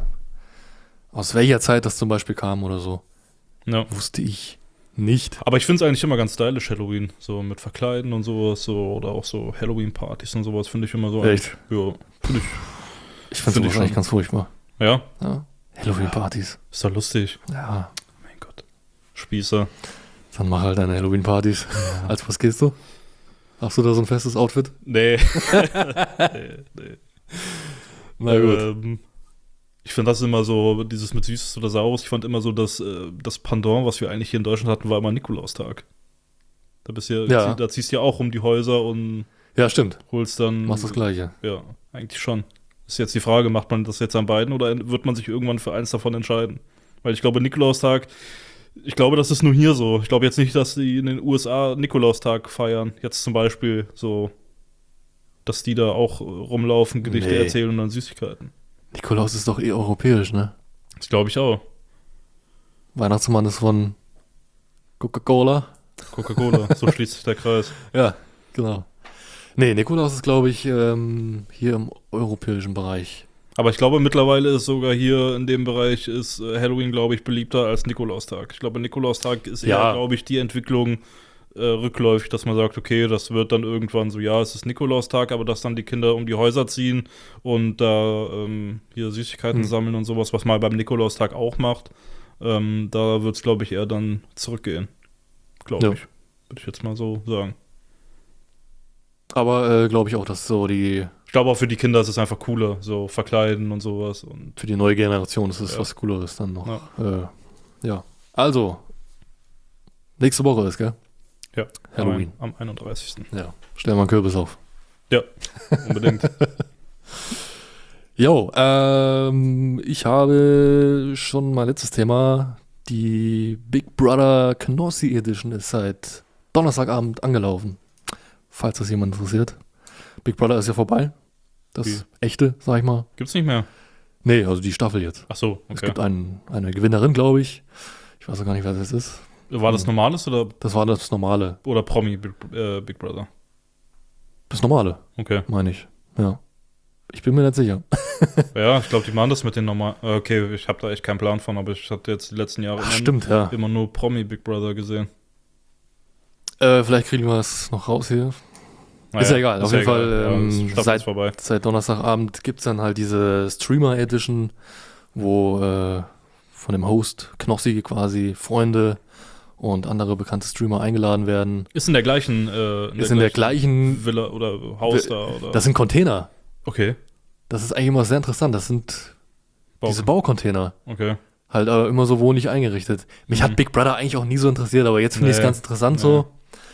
aus welcher Zeit das zum Beispiel kam oder so, Ja. wusste ich nicht. Aber ich finde es eigentlich immer ganz stylisch, Halloween. So mit Verkleiden und sowas. So, oder auch so Halloween-Partys und sowas finde ich immer so. Echt? Ja, finde Ich finde Find es ich eigentlich schon. ganz furchtbar. ich. Ja, Ja. Halloween-Partys. ist doch lustig. Ja. Mein Gott. Spießer. Dann mach halt deine Halloween-Partys. Als was gehst du? Hast du da so ein festes Outfit? Nee. nee. Na gut. Ich finde das immer so, dieses mit Süßes oder Saures, ich fand immer so, das Pendant, was wir eigentlich hier in Deutschland hatten, war immer Nikolaustag. Ja. Da ziehst du ja auch um die Häuser und Ja, stimmt. holst dann. Machst das Gleiche. Ja, eigentlich schon. Ist jetzt die Frage, macht man das jetzt an beiden oder wird man sich irgendwann für eins davon entscheiden? Weil ich glaube, Nikolaustag, ich glaube, das ist nur hier so. Ich glaube jetzt nicht, dass die in den USA Nikolaustag feiern. Jetzt zum Beispiel so, dass die da auch rumlaufen, Gedichte Nee. erzählen und dann Süßigkeiten. Nikolaus ist doch europäisch, ne? Das glaube ich auch. Weihnachtsmann ist von Coca-Cola. Coca-Cola, so schließt sich der Kreis. Ja, genau. Nee, Nikolaus ist, glaube ich, hier im europäischen Bereich. Aber ich glaube, mittlerweile ist sogar hier in dem Bereich ist Halloween, glaube ich, beliebter als Nikolaustag. Ich glaube, Nikolaustag ist eher, Ja. glaube ich, die Entwicklung rückläufig, dass man sagt, okay, das wird dann irgendwann so, ja, es ist Nikolaustag, aber dass dann die Kinder um die Häuser ziehen und da hier Süßigkeiten sammeln und sowas, was man beim Nikolaustag auch macht, da wird es, glaube ich, eher dann zurückgehen. Glaube Ja. ich. Würde ich jetzt mal so sagen. Aber glaube ich auch, dass so Ich glaube auch für die Kinder ist es einfach cooler, so verkleiden und sowas. Und für die neue Generation ist es Ja. was Cooleres dann noch. Ja. Ja. Also, nächste Woche ist, gell? ja, Halloween. am 31. Ja. Stell mal einen Kürbis auf. Ja, unbedingt. Jo, ich habe schon mein letztes Thema. Die Big Brother Knossi Edition ist seit Donnerstagabend angelaufen. Falls das jemand interessiert. Big Brother ist ja vorbei. Das Wie? echte, sag ich mal. Gibt's nicht mehr? Nee, also die Staffel jetzt. Ach so, Es okay. gibt eine Gewinnerin, glaube ich. Ich weiß auch gar nicht, wer das ist. War das Normales Das war das Normale. oder Promi Big Brother? Das Normale, Okay. meine ich. Ja. Ich bin mir nicht sicher. Ja, ich glaube, die machen das mit den normalen. Okay, ich habe da echt keinen Plan von, aber ich hatte jetzt die letzten Jahre Ach, stimmt, ja. immer nur Promi Big Brother gesehen. Vielleicht kriegen wir es noch raus hier. Ist ja egal, auf jeden Fall, Ja, Staffel seit- ist vorbei. Seit Donnerstagabend gibt es dann halt diese Streamer Edition, wo von dem Host Knossi quasi Freunde und andere bekannte Streamer eingeladen werden. Ist in der gleichen, Ist in der gleichen, Villa oder Haus da oder. das sind Container. Okay. Das ist eigentlich immer sehr interessant. Das sind Bau- diese Baucontainer. Okay. Halt aber immer so wohnlich eingerichtet. Mich hat Big Brother eigentlich auch nie so interessiert, aber jetzt finde ich es Nee. ganz interessant Nee. so.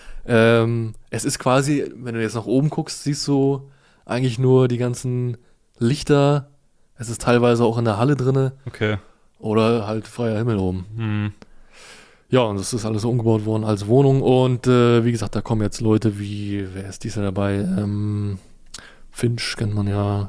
Es ist quasi, wenn du jetzt nach oben guckst, siehst du eigentlich nur die ganzen Lichter. Es ist teilweise auch in der Halle drinne Okay. oder halt freier Himmel oben. Hm. Ja, und das ist alles so umgebaut worden als Wohnung. Und wie gesagt, da kommen jetzt Leute wie, wer ist dieser dabei? Finch kennt man ja.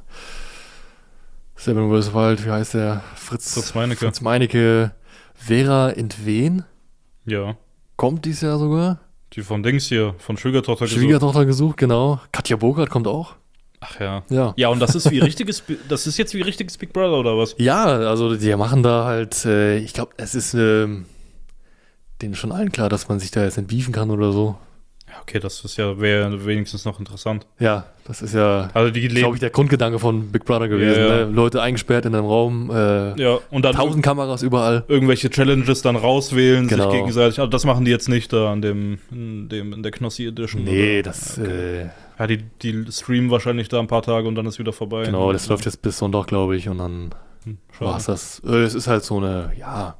Seven vs. Wild, wie heißt der? Fritz Meinecke. Fritz Meinecke. Vera Entwen Ja. kommt dieses Jahr sogar. Die von Dings hier, von Schwiegertochter gesucht. Schwiegertochter gesucht, genau. Katja Burkhardt kommt auch. Ach ja. Ja. Ja, und das ist wie richtiges, das ist jetzt wie richtiges Big Brother oder was? Ja, also die machen da halt, ich glaube, es ist denen schon allen klar, dass man sich da jetzt nicht beefen kann oder so. Ja, okay, das ist ja, wäre wenigstens noch interessant. Ja, das ist ja, Also die glaube leben. ich, der Grundgedanke von Big Brother gewesen. Ja, ja. Ne? Leute eingesperrt in einem Raum, Ja, und dann 1000 Kameras überall. irgendwelche Challenges dann rauswählen, Genau. sich gegenseitig. Also das machen die jetzt nicht da in der Knossi Edition. Nee, oder? das, Ja, die streamen wahrscheinlich da ein paar Tage und dann ist wieder vorbei. genau, das läuft jetzt bis Sonntag, glaube ich, und dann war es Schade. das. Es ist halt so eine, ja,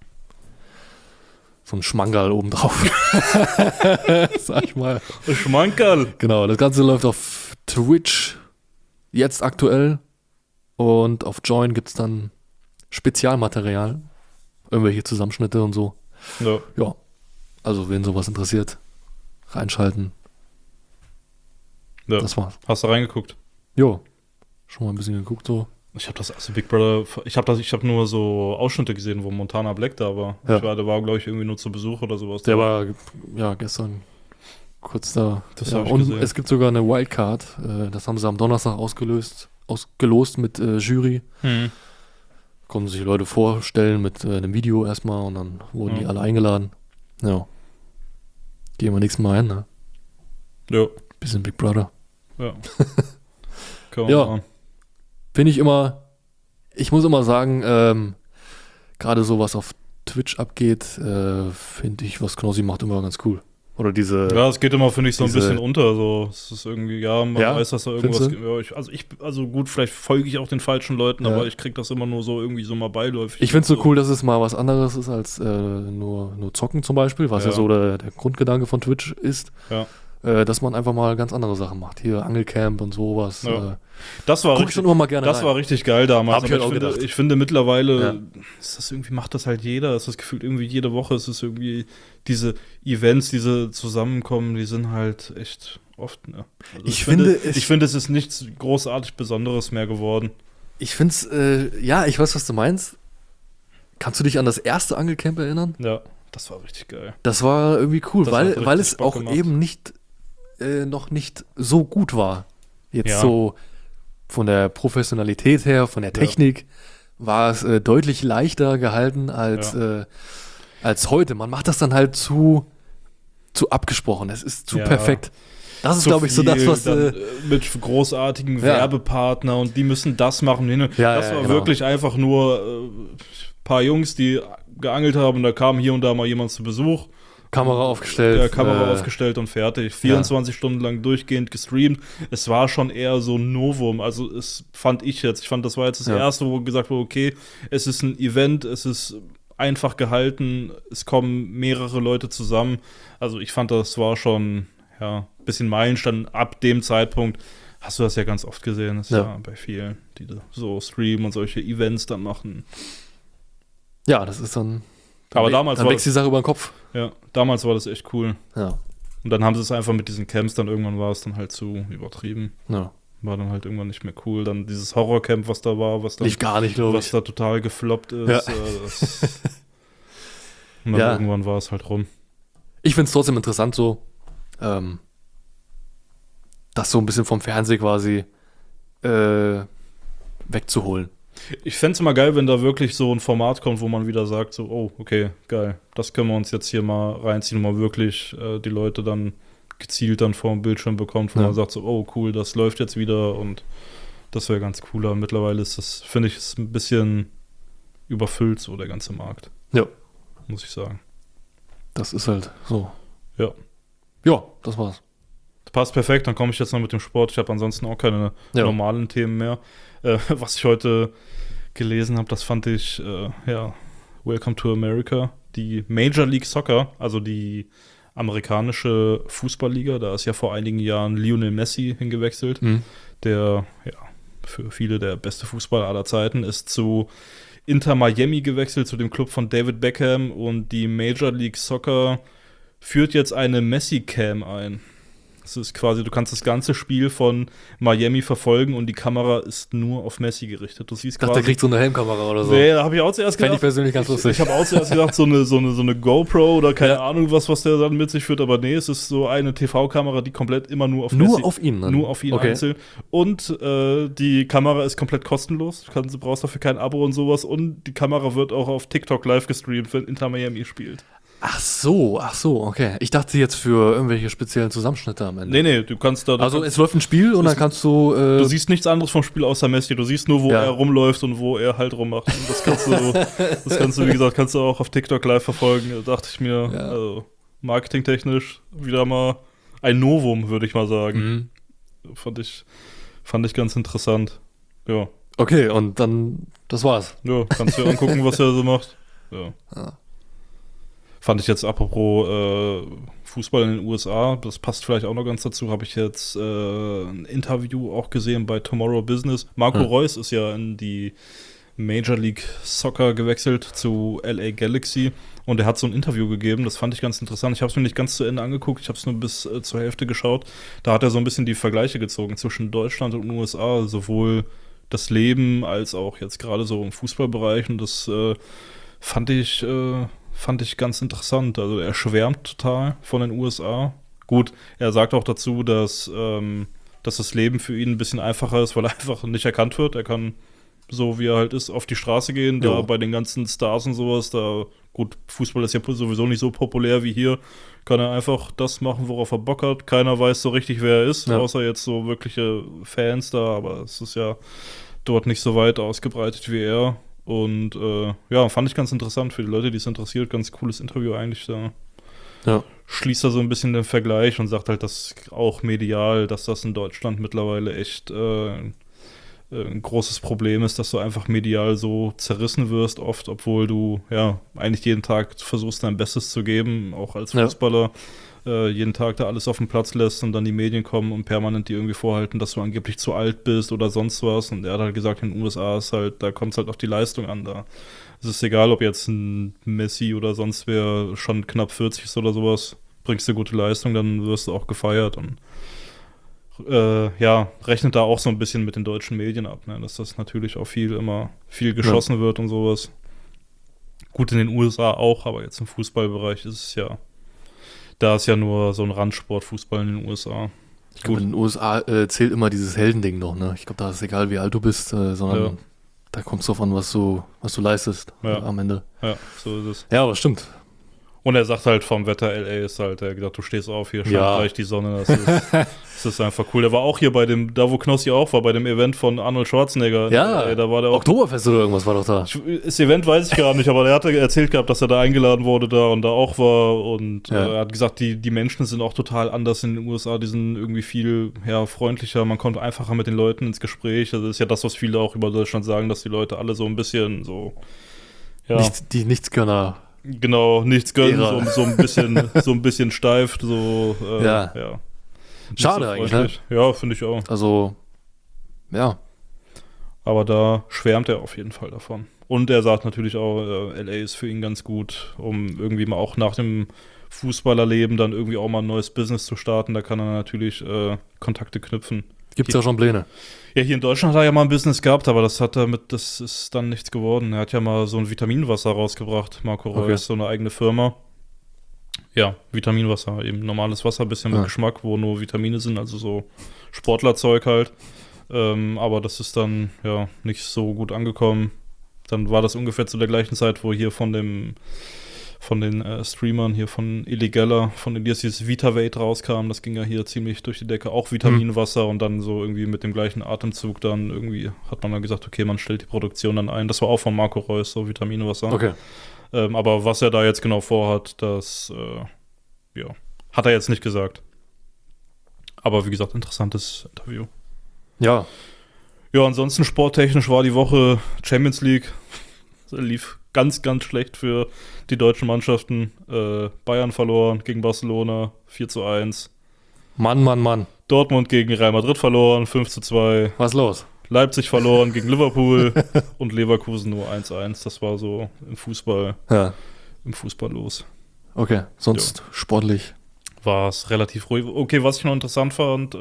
so ein Schmankerl obendrauf. Sag ich mal. Schmankerl. Genau, das Ganze läuft auf Twitch jetzt aktuell und auf Join gibt es dann Spezialmaterial, irgendwelche Zusammenschnitte und so. Ja. Ja, also wen sowas interessiert, reinschalten. Ja. Das war's. Hast du reingeguckt? Jo, schon mal ein bisschen geguckt so. Ich habe das, also Big Brother, ich habe nur so Ausschnitte gesehen, wo Montana Black da war. Ja. Der war, glaube ich, irgendwie nur zu Besuch oder sowas. Der war ja gestern kurz da. Das ja, hab ich und gesehen. es gibt sogar eine Wildcard, das haben sie am Donnerstag ausgelost mit Jury. Hm. Konnten sich die Leute vorstellen mit einem Video erstmal und dann wurden die Ja. alle eingeladen. Ja. Gehen wir nächstes Mal hin, ne? Ja. Bisschen Big Brother. Ja. Kann man Ja. machen. Finde ich immer, ich muss immer sagen, gerade so was auf Twitch abgeht, finde ich, was Knossi macht, immer ganz cool. Oder diese, Ja, es geht immer, finde ich, so ein diese- bisschen unter. So, es ist irgendwie, ja, man Ja, weiß, dass da irgendwas findest gibt. Ja, also gut, vielleicht folge ich auch den falschen Leuten, Ja. aber ich kriege das immer nur so irgendwie so mal beiläufig. ich finde es so cool, dass es mal was anderes ist als nur Zocken zum Beispiel, was ja, Ja. so der Grundgedanke von Twitch ist. Ja. Dass man einfach mal ganz andere Sachen macht. Hier Angelcamp und sowas. Ja. Das war Guck ich richtig, schon immer mal gerne das rein. war richtig geil damals. Hab ich aber halt auch gedacht. ich finde mittlerweile, Ja. ist das irgendwie, macht das halt jeder. Es ist das gefühlt irgendwie jede Woche, es ist irgendwie diese Events, diese Zusammenkommen, die sind halt echt oft, ne? Also Ich finde, ich finde, es ist nichts großartig Besonderes mehr geworden. Ich finde es, ja, ich weiß, was du meinst. Kannst du dich an das erste Angelcamp erinnern? Ja, das war richtig geil. Das war irgendwie cool, Das hat weil richtig es Bock auch gemacht. eben nicht noch nicht so gut war. Jetzt Ja. so von der Professionalität her, von der Technik, war es deutlich leichter gehalten als heute. Man macht das dann halt zu abgesprochen. Es ist zu Ja. perfekt. Das ist, Zu glaube ich, so das, viel, was. dann, mit großartigen Ja. Werbepartner und die müssen das machen. Das Ja, war genau. wirklich einfach nur paar Jungs, die geangelt haben und da kam hier und da mal jemand zu Besuch. Kamera aufgestellt. Ja, Kamera aufgestellt und fertig. 24 Stunden lang durchgehend gestreamt. Es war schon eher so ein Novum. Also es fand ich jetzt. Ich fand, das war jetzt das Ja. erste, wo gesagt wurde, okay, es ist ein Event, es ist einfach gehalten, es kommen mehrere Leute zusammen. Also ich fand, das war schon ein bisschen Meilenstein. Ab dem Zeitpunkt hast du das ja ganz oft gesehen, das ist ja bei vielen, die so streamen und solche Events dann machen. Ja, das ist dann Aber damals dann war wächst die Sache über den Kopf. Ja, damals war das echt cool. Ja. Und dann haben sie es einfach mit diesen Camps, dann irgendwann war es dann halt zu übertrieben. Ja. War dann halt irgendwann nicht mehr cool. Dann dieses Horrorcamp, was da war, was dann, Lief gar nicht, glaube was ich. da total gefloppt ist. Ja. Und dann Ja. irgendwann war es halt rum. Ich finde es trotzdem interessant so, das so ein bisschen vom Fernsehen quasi wegzuholen. Ich fände es immer geil, wenn da wirklich so ein Format kommt, wo man wieder sagt, so, oh, okay, geil, das können wir uns jetzt hier mal reinziehen, wo man wirklich die Leute dann gezielt dann vor dem Bildschirm bekommt, wo man sagt, so, oh, cool, das läuft jetzt wieder und das wäre ganz cooler. Mittlerweile ist das, finde ich, ist ein bisschen überfüllt, so der ganze Markt. Ja. Muss ich sagen. Das ist halt so. Ja. Ja, das war's. Passt perfekt, dann komme ich jetzt noch mit dem Sport. Ich habe ansonsten auch keine normalen Themen mehr. Was ich heute gelesen habe, das fand ich, Welcome to America. Die Major League Soccer, also die amerikanische Fußballliga, da ist ja vor einigen Jahren Lionel Messi hingewechselt, der, für viele der beste Fußballer aller Zeiten, ist zu Inter Miami gewechselt, zu dem Club von David Beckham, und die Major League Soccer führt jetzt eine Messi-Cam ein. Das ist quasi, du kannst das ganze Spiel von Miami verfolgen und die Kamera ist nur auf Messi gerichtet. Du siehst Ich dachte, quasi, der kriegt so eine Helmkamera oder so. nee, da habe ich auch zuerst Fände ich gedacht. persönlich ganz lustig. Ich habe auch zuerst gedacht, so eine GoPro oder keine Ahnung was der dann mit sich führt, aber nee, es ist so eine TV-Kamera, die komplett immer nur auf Messi. Nur auf ihn dann? Nur auf ihn einzeln. Und die Kamera ist komplett kostenlos. Du brauchst dafür kein Abo und sowas. Und die Kamera wird auch auf TikTok live gestreamt, wenn Inter Miami spielt. Ach so, okay. Ich dachte jetzt für irgendwelche speziellen Zusammenschnitte am Ende. Nee, du kannst da. Also es läuft ein Spiel und dann kannst du. Du siehst nichts anderes vom Spiel außer Messi. Du siehst nur, wo er rumläuft und wo er halt rummacht. Und das kannst du, wie gesagt, kannst du auch auf TikTok live verfolgen. Da dachte ich mir, also, marketingtechnisch wieder mal ein Novum, würde ich mal sagen. Fand ich ganz interessant. Ja. Okay, und dann, das war's. Ja, kannst du dir angucken, was er so macht. Ja. Fand ich jetzt, apropos Fußball in den USA, das passt vielleicht auch noch ganz dazu, habe ich jetzt ein Interview auch gesehen bei Tomorrow Business. Marco Reus ist ja in die Major League Soccer gewechselt zu LA Galaxy und er hat so ein Interview gegeben, das fand ich ganz interessant. Ich habe es mir nicht ganz zu Ende angeguckt, ich habe es nur bis zur Hälfte geschaut. Da hat er so ein bisschen die Vergleiche gezogen zwischen Deutschland und den USA, sowohl das Leben als auch jetzt gerade so im Fußballbereich, und das fand ich ganz interessant. Also er schwärmt total von den USA. Gut, er sagt auch dazu, dass das Leben für ihn ein bisschen einfacher ist, weil er einfach nicht erkannt wird. Er kann, so wie er halt ist, auf die Straße gehen, da bei den ganzen Stars und sowas, da, gut, Fußball ist ja sowieso nicht so populär wie hier, kann er einfach das machen, worauf er Bock hat. Keiner weiß so richtig, wer er ist, außer jetzt so wirkliche Fans da, aber es ist ja dort nicht so weit ausgebreitet wie er. Und fand ich ganz interessant für die Leute, die es interessiert. Ganz cooles Interview eigentlich da. Ja. Schließt da so ein bisschen den Vergleich und sagt halt, dass auch medial, dass das in Deutschland mittlerweile echt ein großes Problem ist, dass du einfach medial so zerrissen wirst oft, obwohl du eigentlich jeden Tag versuchst, dein Bestes zu geben, auch als Fußballer. Jeden Tag da alles auf den Platz lässt und dann die Medien kommen und permanent die irgendwie vorhalten, dass du angeblich zu alt bist oder sonst was. Und er hat halt gesagt, in den USA ist halt, da kommt es halt auf die Leistung an. Da es ist egal, ob jetzt ein Messi oder sonst wer schon knapp 40 ist oder sowas, bringst du gute Leistung, dann wirst du auch gefeiert. Und rechnet da auch so ein bisschen mit den deutschen Medien ab, ne? Dass das natürlich auch viel geschossen wird und sowas. Gut, in den USA auch, aber jetzt im Fußballbereich ist es da ist ja nur so ein Randsport, Fußball in den USA. Ich glaube, in den USA zählt immer dieses Heldending noch, ne? Ich glaube, da ist egal, wie alt du bist, sondern da kommt es drauf an, was du leistest am Ende. Ja, so ist es. Ja, aber stimmt. Und er sagt halt, vom Wetter LA ist halt, er hat gesagt, du stehst auf, hier scheint gleich die Sonne, das ist einfach cool. Der war auch hier da wo Knossi auch war, bei dem Event von Arnold Schwarzenegger. Ja, da war der auch. Oktoberfest oder irgendwas war doch da. Das Event weiß ich gar nicht, aber er hatte erzählt gehabt, dass er da eingeladen wurde da und da auch war. Und er hat gesagt, die Menschen sind auch total anders in den USA, die sind irgendwie viel freundlicher, man kommt einfacher mit den Leuten ins Gespräch. Also das ist ja das, was viele auch über Deutschland sagen, dass die Leute alle so ein bisschen so die Nichtskönner. Genau, nichts gönnen, so ein bisschen steif, so, nicht Schade so eigentlich, freundlich. Ja, finde ich auch. Also, ja. Aber da schwärmt er auf jeden Fall davon. Und er sagt natürlich auch, LA ist für ihn ganz gut, um irgendwie mal auch nach dem Fußballerleben dann irgendwie auch mal ein neues Business zu starten. Da kann er natürlich Kontakte knüpfen. Gibt's ja schon Pläne. Ja, hier in Deutschland hat er ja mal ein Business gehabt, aber das ist dann nichts geworden. Er hat ja mal so ein Vitaminwasser rausgebracht, Marco Reus, Okay. so eine eigene Firma. Ja, Vitaminwasser, eben normales Wasser, ein bisschen mit Ja. Geschmack, wo nur Vitamine sind, also so Sportlerzeug halt. Aber das ist dann ja nicht so gut angekommen. Dann war das ungefähr zu der gleichen Zeit, wo hier von den Streamern hier von Illegaler, von Elias dieses VitaVate rauskam. Das ging ja hier ziemlich durch die Decke. Auch Vitaminwasser und dann so irgendwie mit dem gleichen Atemzug dann irgendwie hat man dann gesagt, okay, man stellt die Produktion dann ein. Das war auch von Marco Reus, so Vitaminwasser. Okay. Aber was er da jetzt genau vorhat, das ja, hat er jetzt nicht gesagt. Aber wie gesagt, interessantes Interview. Ja. Ja, ansonsten sporttechnisch war die Woche Champions League. Lief ganz, ganz schlecht für die deutschen Mannschaften. Bayern verloren gegen Barcelona 4:1. Mann. Dortmund gegen Real Madrid verloren 5:2. Was ist los? Leipzig verloren gegen Liverpool und Leverkusen nur 1:1. Das war so im Fußball los. Okay. Sonst sportlich. War es relativ ruhig. Okay, was ich noch interessant fand,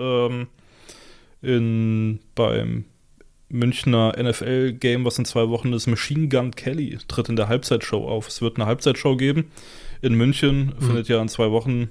beim Münchner NFL-Game, was in 2 Wochen ist, Machine Gun Kelly tritt in der Halbzeitshow auf. Es wird eine Halbzeitshow geben. In München findet ja in 2 Wochen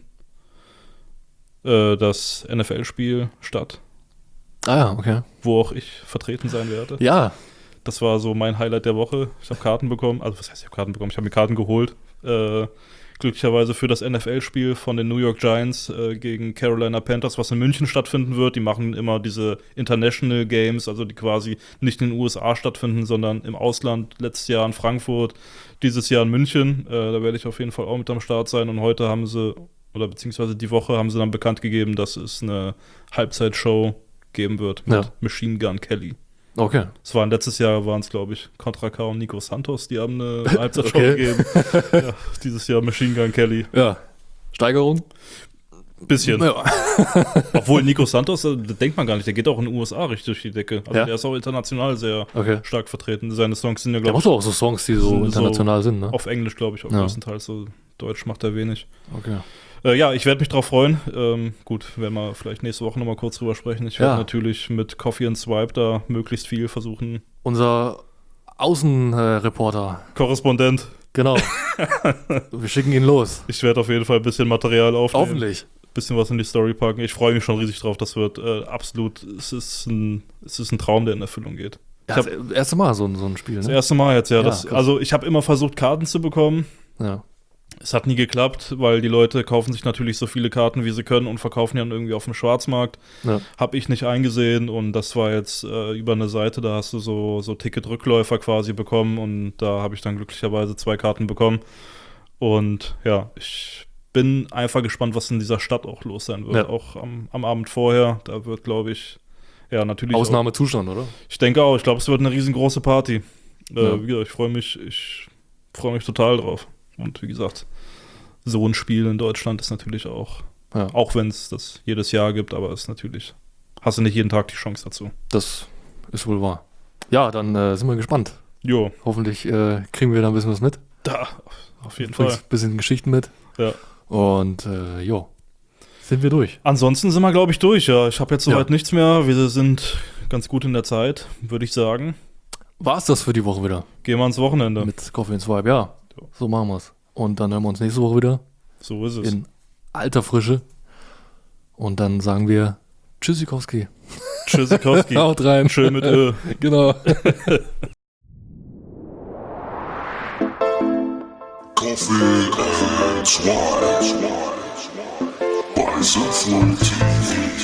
das NFL-Spiel statt, Ah ja, okay. wo auch ich vertreten sein werde. Ja. Das war so mein Highlight der Woche. Ich habe Karten bekommen. Also was heißt, ich habe Karten bekommen? Ich habe mir Karten geholt. Glücklicherweise für das NFL-Spiel von den New York Giants gegen Carolina Panthers, was in München stattfinden wird. Die machen immer diese International Games, also die quasi nicht in den USA stattfinden, sondern im Ausland. Letztes Jahr in Frankfurt, dieses Jahr in München. Da werde ich auf jeden Fall auch mit am Start sein. Und heute haben sie, oder beziehungsweise die Woche, haben sie dann bekannt gegeben, dass es eine Halbzeitshow geben wird mit Machine Gun Kelly. Okay. Letztes Jahr waren es, glaube ich, Contra K und Nico Santos, die haben eine Halbzeitshow Okay. gegeben. Ja, dieses Jahr Machine Gun Kelly. Ja. Steigerung? Bisschen. Ja. Obwohl Nico Santos, das denkt man gar nicht, der geht auch in den USA richtig durch die Decke. Also Ja? der ist auch international sehr Okay. stark vertreten. Seine Songs sind ja, Der glaube macht ich, doch auch so Songs, die so sind international sind, ne? auf Englisch, glaube ich, auch Ja. größtenteils. So Deutsch macht er wenig. Okay. Ja, ich werde mich drauf freuen. Gut, werden wir vielleicht nächste Woche nochmal kurz drüber sprechen. Ich werde Ja. natürlich mit Coffee and Swipe da möglichst viel versuchen. Unser Außenreporter. Korrespondent. Genau. Wir schicken ihn los. Ich werde auf jeden Fall ein bisschen Material aufnehmen. Hoffentlich. Bisschen was in die Story packen. Ich freue mich schon riesig drauf. Das wird absolut, es ist ein Traum, der in Erfüllung geht. Ja, das erste Mal so ein Spiel, Das ne? erste Mal jetzt, ja. Ja, krass. Also ich habe immer versucht, Karten zu bekommen. Ja. Es hat nie geklappt, weil die Leute kaufen sich natürlich so viele Karten, wie sie können und verkaufen die dann irgendwie auf dem Schwarzmarkt. Ja. Habe ich nicht eingesehen und das war jetzt über eine Seite, da hast du so Ticketrückläufer quasi bekommen und da habe ich dann glücklicherweise 2 Karten bekommen. Und ja, ich bin einfach gespannt, was in dieser Stadt auch los sein wird. Ja. Auch am Abend vorher, da wird, glaube ich, ja, natürlich auch, Ausnahmezustand, oder? ich denke auch, ich glaube, es wird eine riesengroße Party. Ja. Wie gesagt, ich freue mich total drauf. Und wie gesagt, so ein Spiel in Deutschland ist natürlich auch, Ja. auch wenn es das jedes Jahr gibt, aber ist natürlich, hast du nicht jeden Tag die Chance dazu. Das ist wohl wahr. Ja, dann sind wir gespannt. Jo, Hoffentlich kriegen wir da ein bisschen was mit. da, auf jeden Bringst Fall. ein bisschen Geschichten mit. Ja. Und sind wir durch. Ansonsten sind wir, glaube ich, durch, ja. Ich habe jetzt soweit Ja. nichts mehr. Wir sind ganz gut in der Zeit, würde ich sagen. War's das für die Woche wieder? Gehen wir ans Wochenende. Mit Coffee and Swipe, ja. Ja. So machen wir's. Und dann hören wir uns nächste Woche wieder So ist es. in alter Frische. Und dann sagen wir Tschüssikowski. Tschüssikowski. Haut rein. Schön mit Ö. Genau. Coffee and Swipe bei Sinnvoll TV.